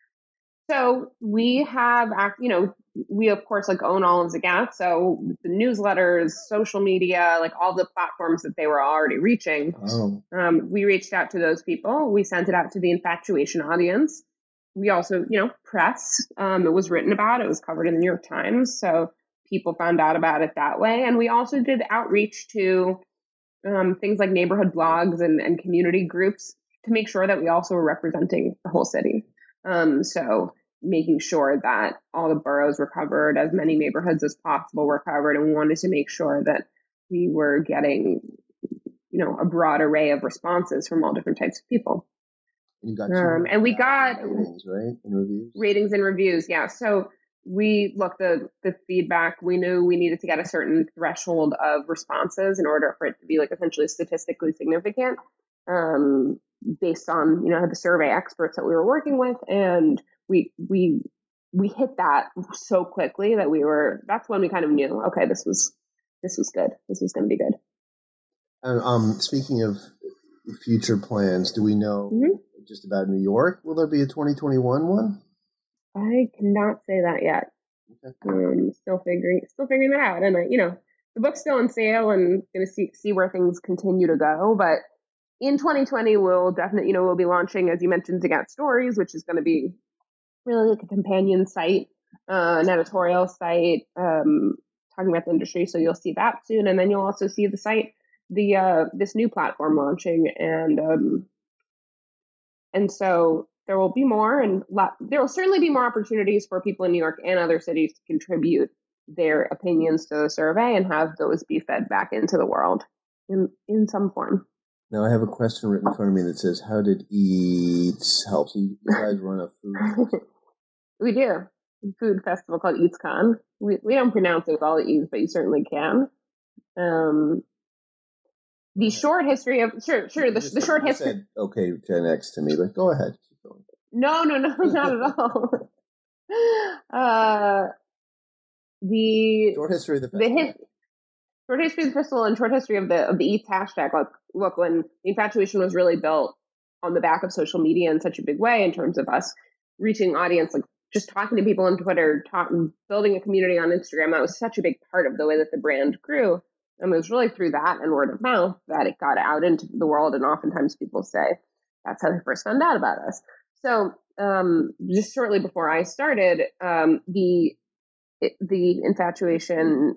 So we have, ac- you know, we of course like own all of Zagat. So the newsletters, social media, like all the platforms that they were already reaching. Oh, Um, we reached out to those people. We sent it out to the infatuation audience. We also, you know, press. Um, it was written about. It was covered in the New York Times. So people found out about it that way. And we also did outreach to um, things like neighborhood blogs and, and community groups to make sure that we also were representing the whole city. Um, so making sure that all the boroughs were covered, as many neighborhoods as possible were covered. And we wanted to make sure that we were getting, you know, a broad array of responses from all different types of people. you got Um, and we got ratings, right? And reviews. ratings and reviews. Yeah. So we looked the the feedback. We knew we needed to get a certain threshold of responses in order for it to be like essentially statistically significant, um, based on, you know, the survey experts that we were working with. And we we we hit that so quickly that we were. That's when we kind of knew, okay, this was this was good. This was going to be good. And, um, speaking of future plans, do we know Mhm. just about New York? Will there be a twenty twenty-one one? I cannot say that yet. Okay. Um, still figuring, still figuring that out. And I, you know, the book's still on sale, and going to see see where things continue to go. But in twenty twenty, we'll definitely, you know, we'll be launching, as you mentioned, Zagat Stories, which is going to be really like a companion site, uh, an editorial site, um, talking about the industry. So you'll see that soon, and then you'll also see the site, the uh, this new platform launching, and um, and so there will be more, and lot, there will certainly be more opportunities for people in New York and other cities to contribute their opinions to the survey and have those be fed back into the world in in some form. Now, I have a question written in front of me that says, how did Eats help? So you guys run a food We do a food festival called EatsCon. We we don't pronounce it with all the E's, but you certainly can. Um, the short history of sure sure the, You just the said- short you history. said, okay, Gen X to me, but go ahead. Keep going. No, no, no, not at all. uh, the Short history of the the festival. his, short history of the festival and short history of the of the Eats hashtag. Like, look, when the infatuation was really built on the back of social media in such a big way, in terms of us reaching audience, like just talking to people on Twitter, talking, building a community on Instagram, that was such a big part of the way that the brand grew. And it was really through that and word of mouth that it got out into the world. And oftentimes people say that's how they first found out about us. So um, just shortly before I started, um, the the infatuation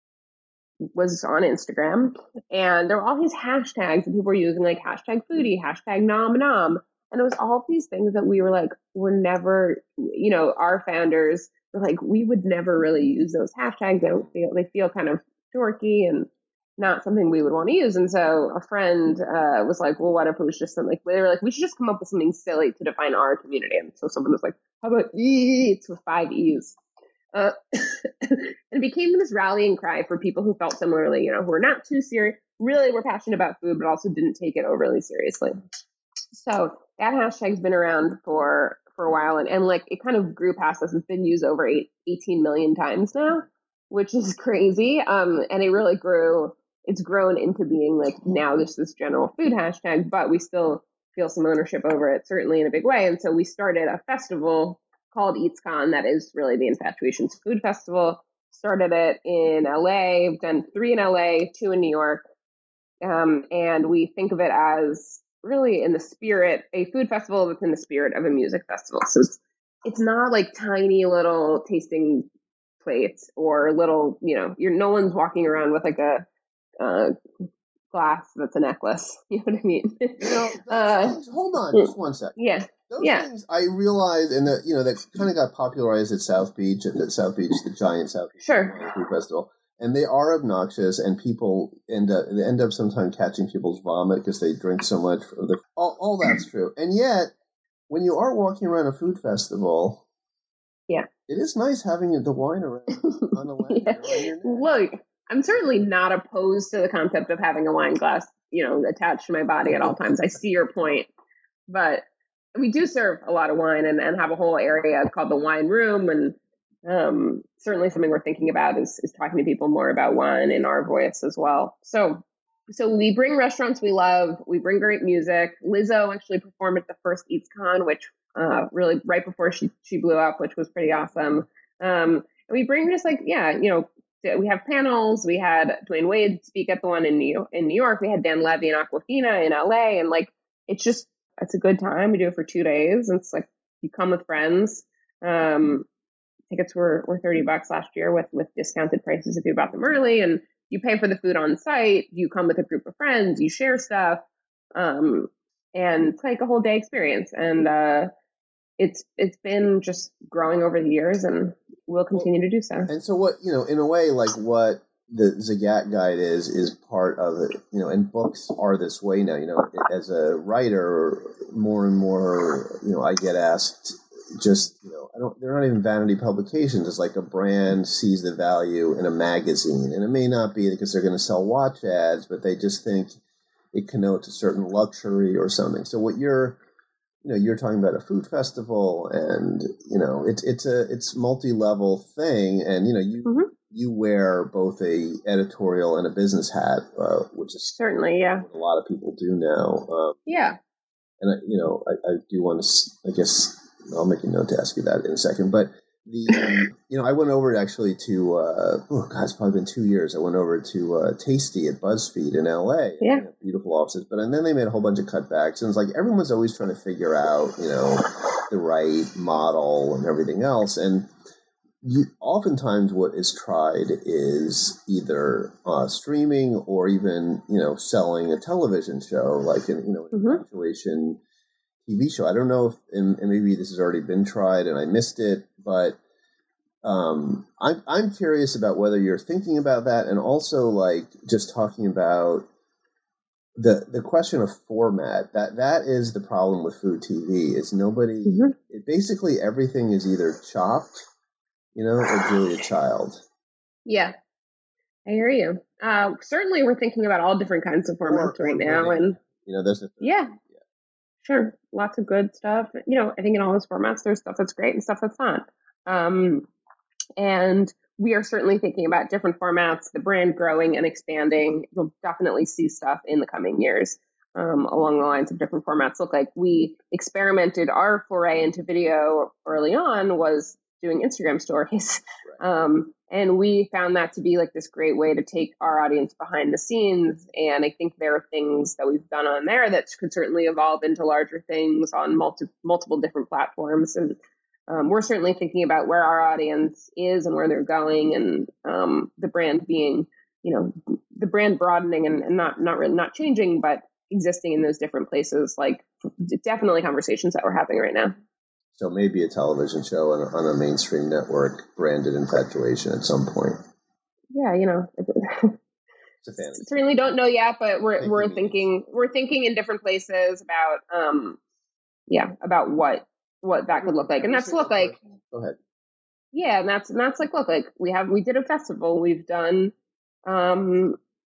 was on Instagram, and there were all these hashtags that people were using, like hashtag foodie, hashtag nom nom. And it was all these things that we were like, we're never, you know, our founders were like, we would never really use those hashtags. They don't feel, they feel kind of dorky and not something we would want to use. And so a friend uh, was like, well, what if it was just something like, they were like, we should just come up with something silly to define our community. And so someone was like, how about Eats with five E's? Uh, and it became this rallying cry for people who felt similarly, you know, who were not too serious, really were passionate about food, but also didn't take it overly seriously. So that hashtag's been around for, for a while, and, and like it kind of grew past us. It's been used over eight, eighteen million times now, which is crazy. Um, and it really grew, it's grown into being like now this this general food hashtag, but we still feel some ownership over it, certainly in a big way. And so we started a festival called EatsCon that is really the Infatuation's food festival. Started it in L A, we've done three in L A, two in New York. Um, and we think of it as really in the spirit, a food festival that's in the spirit of a music festival. So it's, it's not like tiny little tasting plates or little, you know, you're no one's walking around with like a uh, glass that's a necklace. You know what I mean? You know, uh, things, hold on just one sec. Yeah. Those Yeah. things I realized, and that you know that kind of got popularized at South Beach, at the South Beach, the giant South Beach Sure. Food Festival. and they are obnoxious, and people end up they end up sometimes catching people's vomit because they drink so much. Of the, all, all that's true, and yet when you are walking around a food festival, yeah, it is nice having the wine around on the lanyard. yeah. Look, I'm certainly not opposed to the concept of having a wine glass, you know, attached to my body at all times. I see your point, but we do serve a lot of wine and, and have a whole area called the wine room, and um, certainly something we're thinking about is, is talking to people more about wine in our voice as well. So, so we bring restaurants we love. We bring great music. Lizzo actually performed at the first EatsCon, which uh, really right before she, she blew up, which was pretty awesome. Um, and we bring just like, yeah, you know, we have panels. We had Dwayne Wade speak at the one in New in New York. We had Dan Levy and Aquafina in L A. And like, it's just, it's a good time. We do it for two days. And it's like, you come with friends. Um, tickets were, were thirty bucks last year with, with discounted prices if you bought them early, and you pay for the food on site. You come with a group of friends, you share stuff. Um, and it's like a whole day experience. And, uh, it's, it's been just growing over the years, and we'll continue to do so. And so what, you know, in a way, like what the Zagat Guide is, is part of it, you know, and books are this way now, you know, as a writer, more and more, you know, I get asked just, you know, I don't, they're not even vanity publications. It's like a brand sees the value in a magazine, and it may not be because they're going to sell watch ads, but they just think it connotes a certain luxury or something. So what you're, you know, you're talking about a food festival, and, you know, it's, it's a, it's multi-level thing. And, you know, you, mm-hmm. you wear both a editorial and a business hat, uh, which is certainly, yeah, what a lot of people do now. Um, yeah. And, I, you know, I, I do want to, I guess, I'll make a note to ask you that in a second. But the, you know, I went over actually to, uh, oh God, it's probably been two years. I went over to uh, Tasty at BuzzFeed in L A. Yeah. You know, beautiful offices. But and then they made a whole bunch of cutbacks. And it's like everyone's always trying to figure out, you know, the right model and everything else. And you, oftentimes what is tried is either uh, streaming or even, you know, selling a television show, like, an, you know, an mm-hmm. infatuation T V show. I don't know if, and, and maybe this has already been tried and I missed it, but um, I'm I'm curious about whether you're thinking about that, and also like just talking about the the question of format. That that is the problem with food T V. Is nobody mm-hmm. it, basically everything is either Chopped, you know, or Julia Child. Yeah, I hear you. Uh, certainly, we're thinking about all different kinds of formats or, right or now, winning. and you know, there's a yeah. Sure. Lots of good stuff. You know, I think in all those formats, there's stuff that's great and stuff that's not. Um, and we are certainly thinking about different formats, the brand growing and expanding. You'll definitely see stuff in the coming years um, along the lines of different formats. Look, like we experimented, our foray into video early on was doing Instagram stories. Um, and we found that to be like this great way to take our audience behind the scenes. And I think there are things that we've done on there that could certainly evolve into larger things on multi- multiple different platforms. And um, we're certainly thinking about where our audience is and where they're going, and um, the brand being, you know, the brand broadening and, and not, not, not changing, but existing in those different places. Like definitely conversations that we're having right now. So maybe a television show on a, on a mainstream network branded Infatuation at some point. Yeah, you know, it's a fantasy. Certainly don't know yet, but we're we're thinking we're thinking in different places about um, yeah, about what what that could look like, and that's look like. Go ahead. Yeah, and that's and that's like look like we have we did a festival, we've done, um,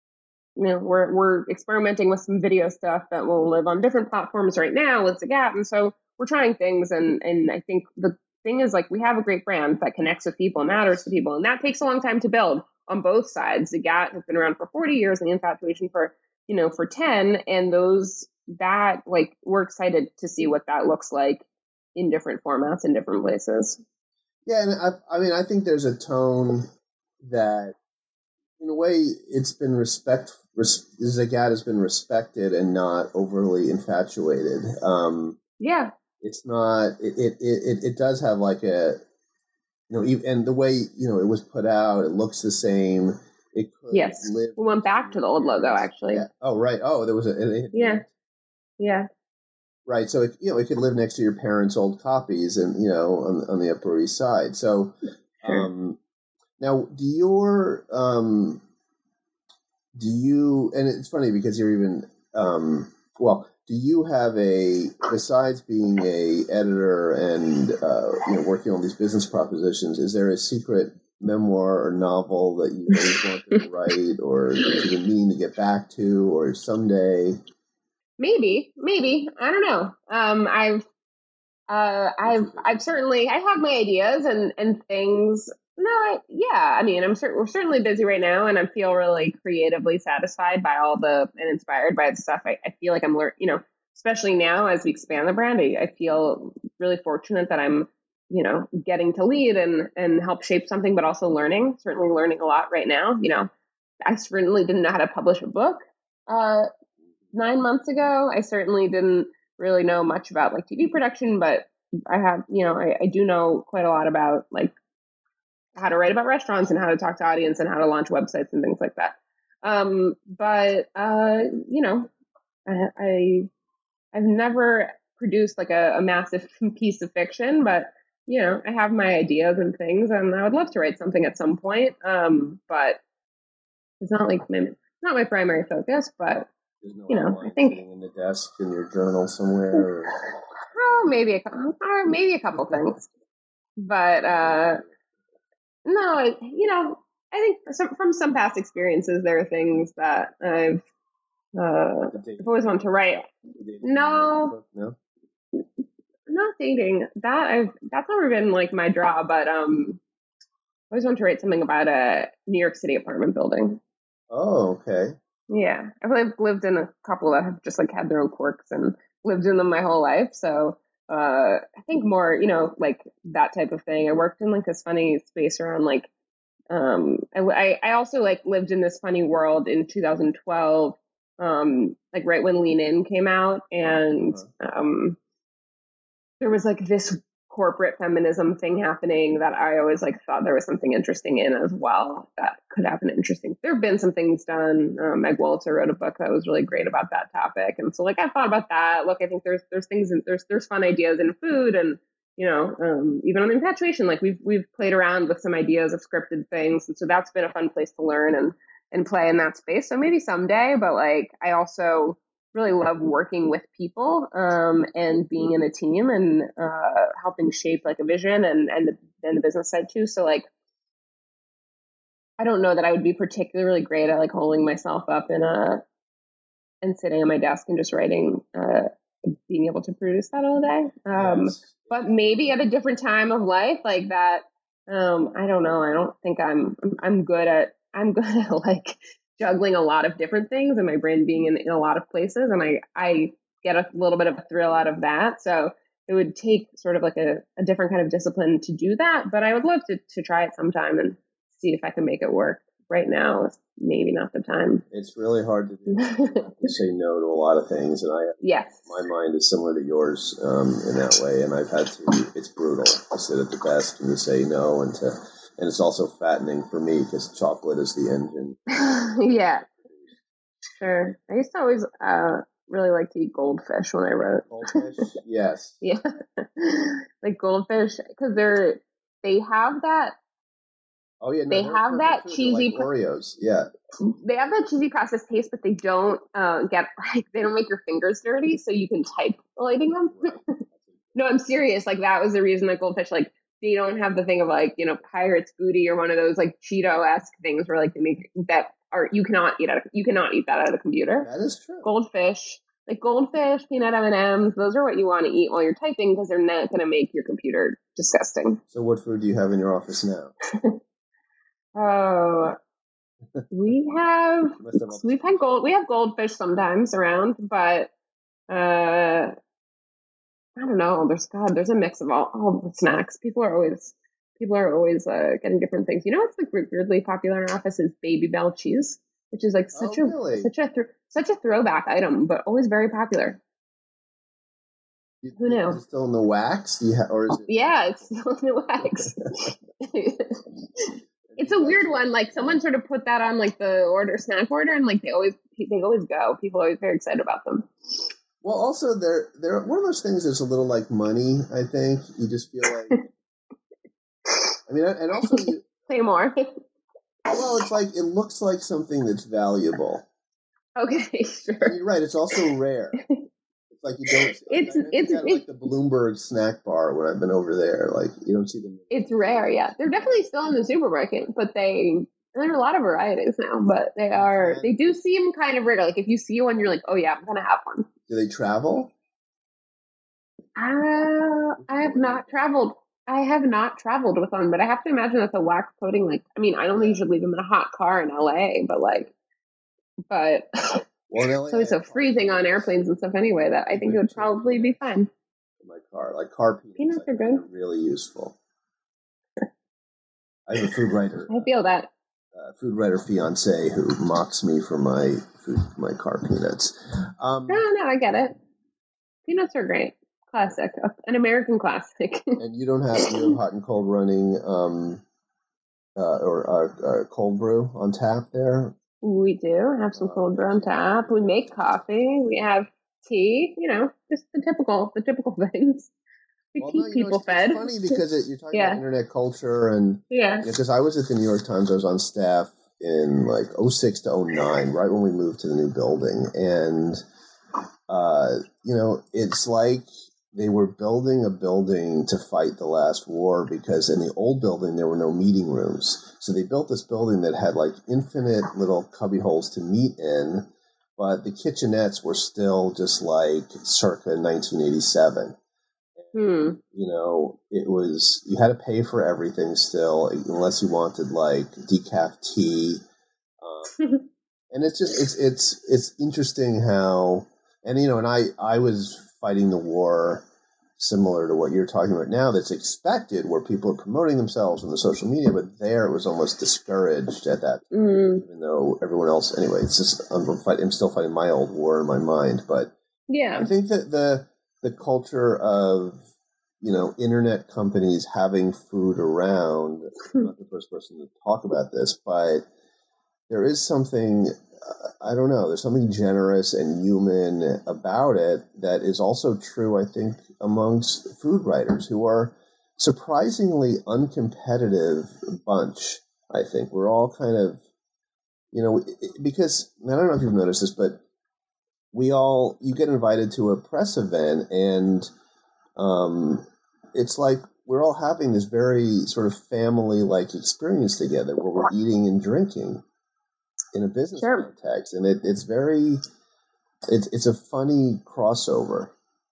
you know, we're we're experimenting with some video stuff that will live on different platforms right now with Zagat, and so. We're trying things, and, and I think the thing is, like, we have a great brand that connects with people and matters to people, and that takes a long time to build on both sides. The Zagat has been around for forty years, and the Infatuation for, you know, for ten, and those, that, like, we're excited to see what that looks like in different formats in different places. Yeah, and I, I mean, I think there's a tone that, in a way, it's been respect, res, Zagat has been respected and not overly infatuated. Um, yeah. It's not. It, it it it does have like a, you know, and the way, you know, it was put out, it looks the same. It could yes, live we went back to the old logo actually. Yeah. Oh right. Oh, there was a. It, yeah. Yeah. Right. So it, you know, it could live next to your parents' old copies, and you know, on on the Upper East Side. So, sure. um, Now, do your um, do you? And it's funny because you're even um, well. Do you have a, besides being a editor and uh, you know working on these business propositions, is there a secret memoir or novel that you always wanted to write, or that you mean to get back to, or someday? Maybe, maybe I don't know. Um, I've, uh, I've, I've certainly I have my ideas and and things. No, I, yeah. I mean, I'm certain we're certainly busy right now, and I feel really creatively satisfied by all the and inspired by the stuff. I, I feel like I'm learning, you know, especially now as we expand the brand. I, I feel really fortunate that I'm, you know, getting to lead and and help shape something, but also learning. Certainly learning a lot right now. You know, I certainly didn't know how to publish a book uh, nine months ago. I certainly didn't really know much about like T V production, but I have, you know, I, I do know quite a lot about like how to write about restaurants and how to talk to audience and how to launch websites and things like that. Um, but, uh, you know, I, I, I've never produced like a, a massive piece of fiction, but, you know, I have my ideas and things, and I would love to write something at some point. Um, but it's not like my, not my primary focus, but, no you know, I think in the desk in your journal somewhere. Or... Oh, maybe a, or maybe a couple things, but, uh, no, I, you know, I think some, from some past experiences, there are things that I've, uh, I've always wanted to write. No, no, not dating. That I've that's never been like my draw. But um, I always wanted to write something about a New York City apartment building. Oh, okay. Yeah, I've lived, lived in a couple that have just like had their own quirks and lived in them my whole life. So. Uh, I think more, you know, like that type of thing. I worked in like this funny space around like, um, I, I also like lived in this funny world in two thousand twelve, um, like right when Lean In came out, and um, there was like this corporate feminism thing happening that I always like thought there was something interesting in as well that could happen interesting. There have been some things done. Um, Meg Wolitzer wrote a book that was really great about that topic, and so like I thought about that. Look, I think there's there's things in, there's there's fun ideas in food, and you know um, even on Infatuation, like we've we've played around with some ideas of scripted things, and so that's been a fun place to learn and and play in that space. So maybe someday, but like I also really love working with people um, and being in a team and uh, helping shape like a vision and and the, and the business side too. So like, I don't know that I would be particularly great at like holding myself up in a and sitting at my desk and just writing, uh, being able to produce that all day. Um, yes. But maybe at a different time of life like that. Um, I don't know. I don't think I'm I'm good at I'm good at like. juggling a lot of different things and my brain being in, in a lot of places. And I, I get a little bit of a thrill out of that. So it would take sort of like a, a different kind of discipline to do that. But I would love to, to try it sometime and see if I can make it work. Right now, it's maybe not the time. It's really hard to do. To say no to a lot of things. And I, yes. my mind is similar to yours um, in that way. And I've had to, it's brutal to sit at the desk and to say no and to, And it's also fattening for me because chocolate is the engine. Yeah, sure. I used to always uh, really like to eat goldfish when I wrote. Goldfish, yes. Yeah, like goldfish because they're they have that. Oh yeah, no, they have that cheesy like Oreos. Yeah, they have that cheesy processed taste, but they don't uh, get like they don't make your fingers dirty, so you can type while eating them. Right. No, I'm serious. Like that was the reason that goldfish like. They don't have the thing of like, you know, pirate's booty or one of those like Cheeto-esque things where like they make that are you cannot eat out of, you cannot eat that out of the computer. That is true. Goldfish, like goldfish, peanut M and M's, those are what you want to eat while you're typing because they're not going to make your computer disgusting. So what food do you have in your office now? Oh, we have we've had gold we have goldfish sometimes around, but uh. I don't know. There's God. There's a mix of all, all the snacks. People are always people are always uh, getting different things. You know what's like weirdly popular in our office is Baby Bell cheese, which is like such oh, a really? such a th- such a throwback item, but always very popular. You, Who knew? Is it still in the wax? You ha- or is it? Yeah, it's still in the wax. It's a weird one. Like someone sort of put that on like the order snack order, and like they always they always go. People are always very excited about them. Well, also, they're, they're one of those things that's a little like money, I think. You just feel like... I mean, and also, you, Say more. Well, it's like, it looks like something that's valuable. Okay, sure. And you're right. It's also rare. It's like you don't. It's I, I it's at, like the Bloomberg snack bar when I've been over there. Like you don't see them. It's rare, yeah. They're definitely still in the supermarket, but they there are a lot of varieties now. But they are they do seem kind of rare. Like if you see one, you're like, oh yeah, I'm gonna have one. Do they travel? Uh, I have not traveled. I have not traveled with one, but I have to imagine that the wax coating. Like, I mean, I don't think you should leave them in a hot car in L A, but like, but. Well, in L A, so it's so freezing on airplanes and stuff anyway that I think it would probably be fine. In my car, like car peanuts, peanuts are good. Really useful. I have a food writer. I feel that. Uh, food writer fiance who mocks me for my food, my car peanuts. Um, no, no, I get it. Peanuts are great. Classic, an American classic. And you don't have you have hot and cold running, um, uh, or uh, uh, cold brew on tap there. We do have some cold brew on tap. We make coffee. We have tea. You know, just the typical, the typical things. We well, keep no, people know, it's, fed. It's funny because it, you're talking yeah. about internet culture, and yeah, because I was at the New York Times, I was on staff in like oh six to oh nine, right when we moved to the new building, and uh, you know, it's like they were building a building to fight the last war, because in the old building there were no meeting rooms. So they built this building that had like infinite little cubby holes to meet in, but the kitchenettes were still just like circa nineteen eighty-seven. Hmm. You know, it was, you had to pay for everything still, unless you wanted like decaf tea. Um, and it's just, it's, it's, it's interesting how, and you know, and I, I was fighting the war similar to what you're talking about now, that's expected, where people are promoting themselves on the social media, but there it was almost discouraged at that time, mm. even though everyone else, anyway, it's just, I'm, fight, I'm still fighting my old war in my mind. But yeah, I think that the, the culture of, you know, internet companies having food around, I'm not the first person to talk about this, but there is something, I don't know, there's something generous and human about it that is also true, I think, amongst food writers who are surprisingly uncompetitive bunch, I think. We're all kind of, you know, because, I don't know if you've noticed this, but we all, you get invited to a press event and um, it's like we're all having this very sort of family-like experience together where we're eating and drinking in a business sure. context, and it, it's very, it's it's a funny crossover.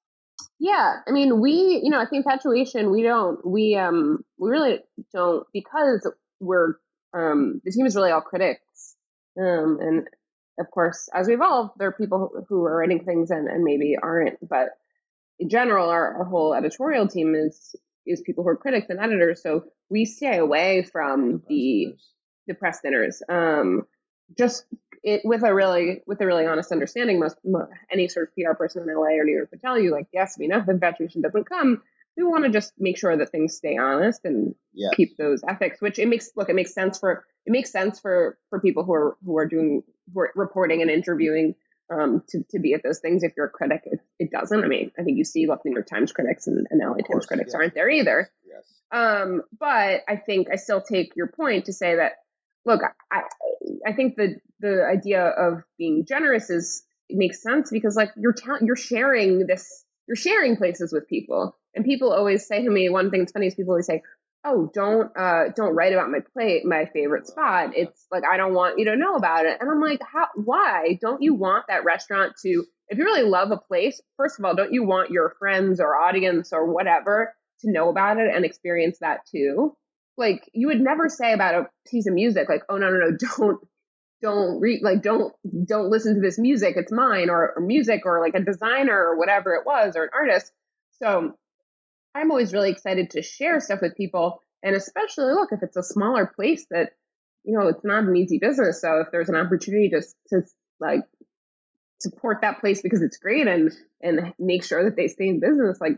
Yeah, I mean, we, you know, at the Infatuation, we don't, we um, we really don't, because we're um, the team is really all critics, um, and of course, as we evolve, there are people who are writing things and, and maybe aren't, but in general, our, our whole editorial team is is people who are critics and editors, so we stay away from the the press dinners. Um, Just it, with a really with a really honest understanding, most, most any sort of P R person in L A or New York would tell you, like, yes, we know if Infatuation doesn't come, we want to just make sure that things stay honest and yeah. keep those ethics. Which it makes look it makes sense for it makes sense for, for people who are who are doing who are reporting and interviewing um, to to be at those things. If you're a critic, it, it doesn't. I mean, I think you see, look, New York Times critics and, and L A Times critics yes. aren't there either. Yes. Um, but I think I still take your point to say that, look, I I think the the idea of being generous is it makes sense because, like, you're ta- you're sharing this you're sharing places with people, and people always say to me, one thing that's funny is people always say, oh, don't uh don't write about my plate my favorite spot. It's like, I don't want you to know about it. And I'm like, how why don't you want that restaurant to, if you really love a place, first of all, don't you want your friends or audience or whatever to know about it and experience that too? Like, you would never say about a piece of music, like, oh, no, no, no, don't, don't read, like, don't, don't listen to this music. It's mine, or, or music, or like a designer or whatever it was, or an artist. So I'm always really excited to share stuff with people. And especially, look, if it's a smaller place that, you know, it's not an easy business. So if there's an opportunity to, to like support that place because it's great and, and make sure that they stay in business, like,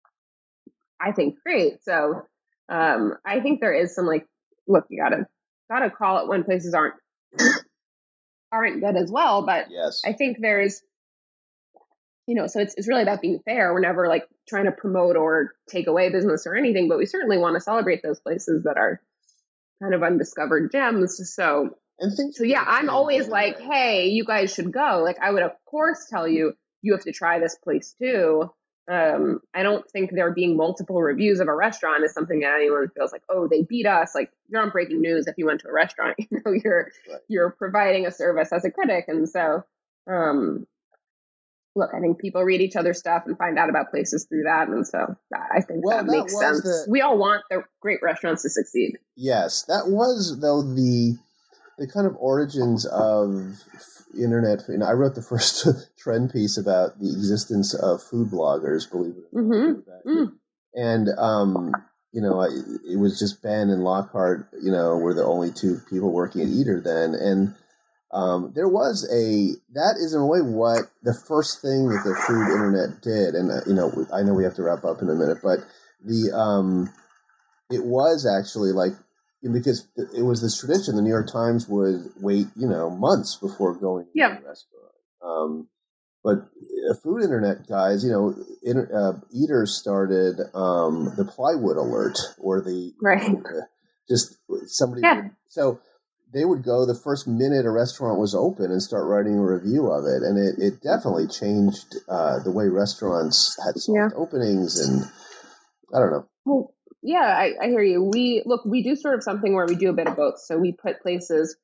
I think great. So, Um, I think there is some, like, look, you gotta gotta call it when places aren't aren't good as well. But yes. I think there's, you know, so it's it's really about being fair. We're never like trying to promote or take away business or anything, but we certainly want to celebrate those places that are kind of undiscovered gems. So, and things so yeah, I'm always like, way. hey, you guys should go. Like, I would of course tell you, you have to try this place too. Um, I don't think there being multiple reviews of a restaurant is something that anyone feels like, oh, they beat us. Like, you're on breaking news if you went to a restaurant. You know, you're right. you're providing a service as a critic, and so, um, look, I think people read each other's stuff and find out about places through that, and so I think well, that, that makes sense. The, we all want the great restaurants to succeed. Yes, that was though the the kind of origins of internet. You know, I wrote the first trend piece about the existence of food bloggers, believe it or not. Mm-hmm. Mm. And, um, you know, I, it was just Ben and Lockhart, you know, were the only two people working at Eater then. And um, there was a, that is in a way what the first thing that the food internet did. And, uh, you know, I know we have to wrap up in a minute, but the, um, it was actually like, because it was this tradition, the New York Times would wait, you know, months before going yeah. to a restaurant. Um, but uh, food internet guys, you know, in, uh, Eater started um, the Plywood Alert, or the right. Uh, just somebody. Yeah. Would, so they would go the first minute a restaurant was open and start writing a review of it, and it, it definitely changed uh, the way restaurants had soft yeah. openings, and I don't know. Well, yeah, I, I hear you. We look, we do sort of something where we do a bit of both. So we put places,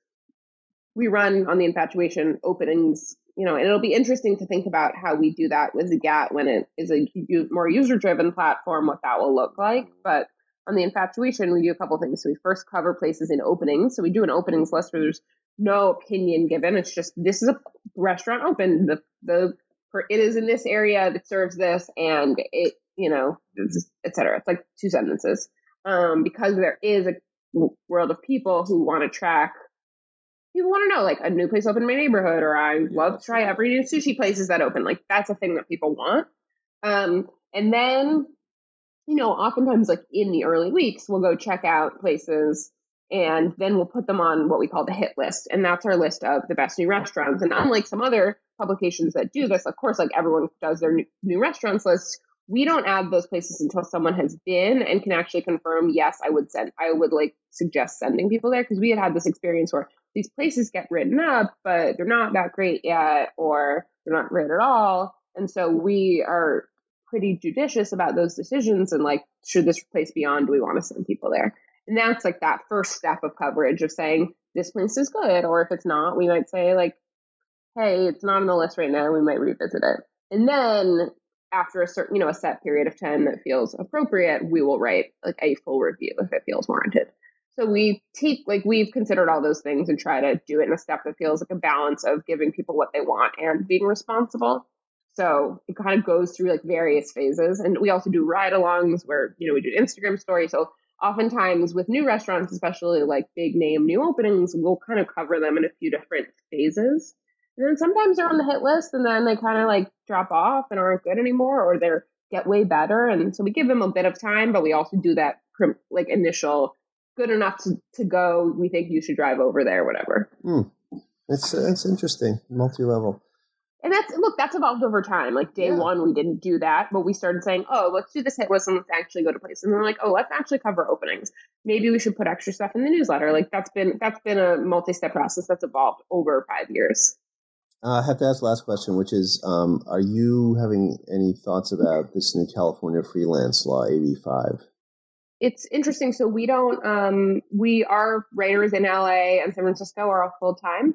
we run on the Infatuation openings, you know, and it'll be interesting to think about how we do that with Zagat when it is a more user-driven platform, what that will look like. But on the Infatuation, we do a couple things. So we first cover places in openings. So we do an openings list where there's no opinion given. It's just, this is a restaurant open. The the it is in this area that serves this, and it, you know, et cetera. It's like two sentences. Um, because there is a world of people who want to track, people want to know, like, a new place opened in my neighborhood, or I love to try every new sushi places that open. Like, that's a thing that people want. Um, and then, you know, oftentimes, like, in the early weeks, we'll go check out places, and then we'll put them on what we call the hit list. And that's our list of the best new restaurants. And unlike some other publications that do this, of course, like everyone does their new, new restaurants list, we don't add those places until someone has been and can actually confirm, yes, I would send, I would like suggest sending people there. Because we had had this experience where these places get written up, but they're not that great yet, or they're not great at all. And so we are pretty judicious about those decisions, and like, should this place be on? Do we want to send people there? And that's like that first step of coverage of saying this place is good, or if it's not, we might say like, hey, it's not on the list right now, we might revisit it. And then after a certain, you know, a set period of time that feels appropriate, we will write like a full review if it feels warranted. So we take, like, we've considered all those things and try to do it in a step that feels like a balance of giving people what they want and being responsible. So it kind of goes through like various phases. And we also do ride-alongs where, you know, we do Instagram stories. So oftentimes with new restaurants, especially like big name new openings, we'll kind of cover them in a few different phases. And then sometimes they're on the hit list and then they kind of like drop off and aren't good anymore, or they're get way better. And so we give them a bit of time, but we also do that prim- like initial good enough to, to go. We think you should drive over there, whatever. Mm. It's, uh, it's interesting. Multi-level. And that's, look, that's evolved over time. Like day yeah. one, we didn't do that, but we started saying, oh, let's do this hit list and let's actually go to places. And we're like, oh, let's actually cover openings. Maybe we should put extra stuff in the newsletter. Like that's been, that's been a multi-step process that's evolved over five years. Uh, I have to ask the last question, which is, um, are you having any thoughts about this new California freelance law, A B five? It's interesting. So we don't, um, we are writers in L A and San Francisco are all full time.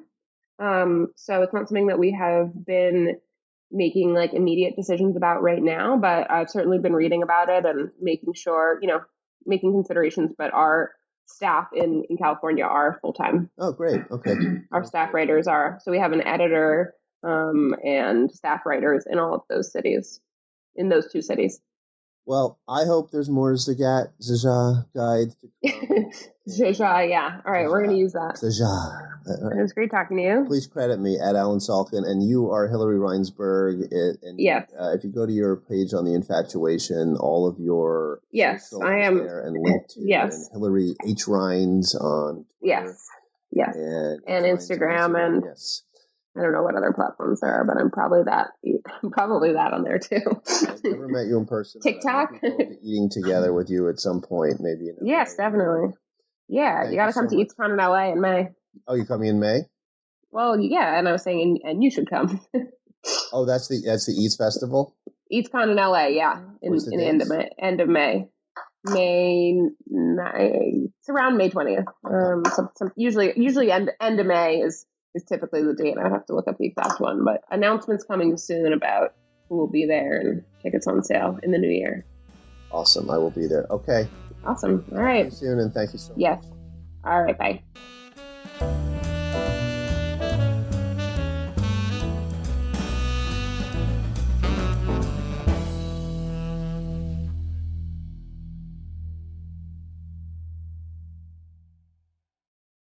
Um, so it's not something that we have been making like immediate decisions about right now, but I've certainly been reading about it and making sure, you know, making considerations, but our staff in, in California are full time. Oh, great. Okay. Our staff writers are, so we have an editor, um, and staff writers in all of those cities, in those two cities. Well, I hope there's more Zagat, Zaja guides to come. Zaja, yeah. All right, Zaja. We're going to use that. Zaja. Right. It was great talking to you. Please credit me at Alan Salkin, and you are Hillary Reinsberg. It, and yes. Uh, if you go to your page on the Infatuation, all of your yes, I am there and linked to yes. and Hillary H Reins on Twitter. Yes, yes, and, and Instagram, Instagram, and yes. I don't know what other platforms there are, but I'm probably that, probably that on there too. I've never met you in person. TikTok. Eating together with you at some point, maybe. Yes, definitely. Yeah, Thank you got to you come so to EatsCon in L A in May. Oh, you coming in May? Well, yeah, and I was saying, and, and you should come. Oh, that's the that's the Eats Festival? EatsCon in L A, yeah, in, Where's the in the end of May. End of May. May ninth, it's around May twentieth. Um, some, some, usually, usually end end of May is is typically the date. I have to look up the exact one, but announcements coming soon about who will be there and tickets on sale in the new year. Awesome, I will be there. Okay. Awesome. All right. See you soon, and thank you so much. Yes. All right. Bye.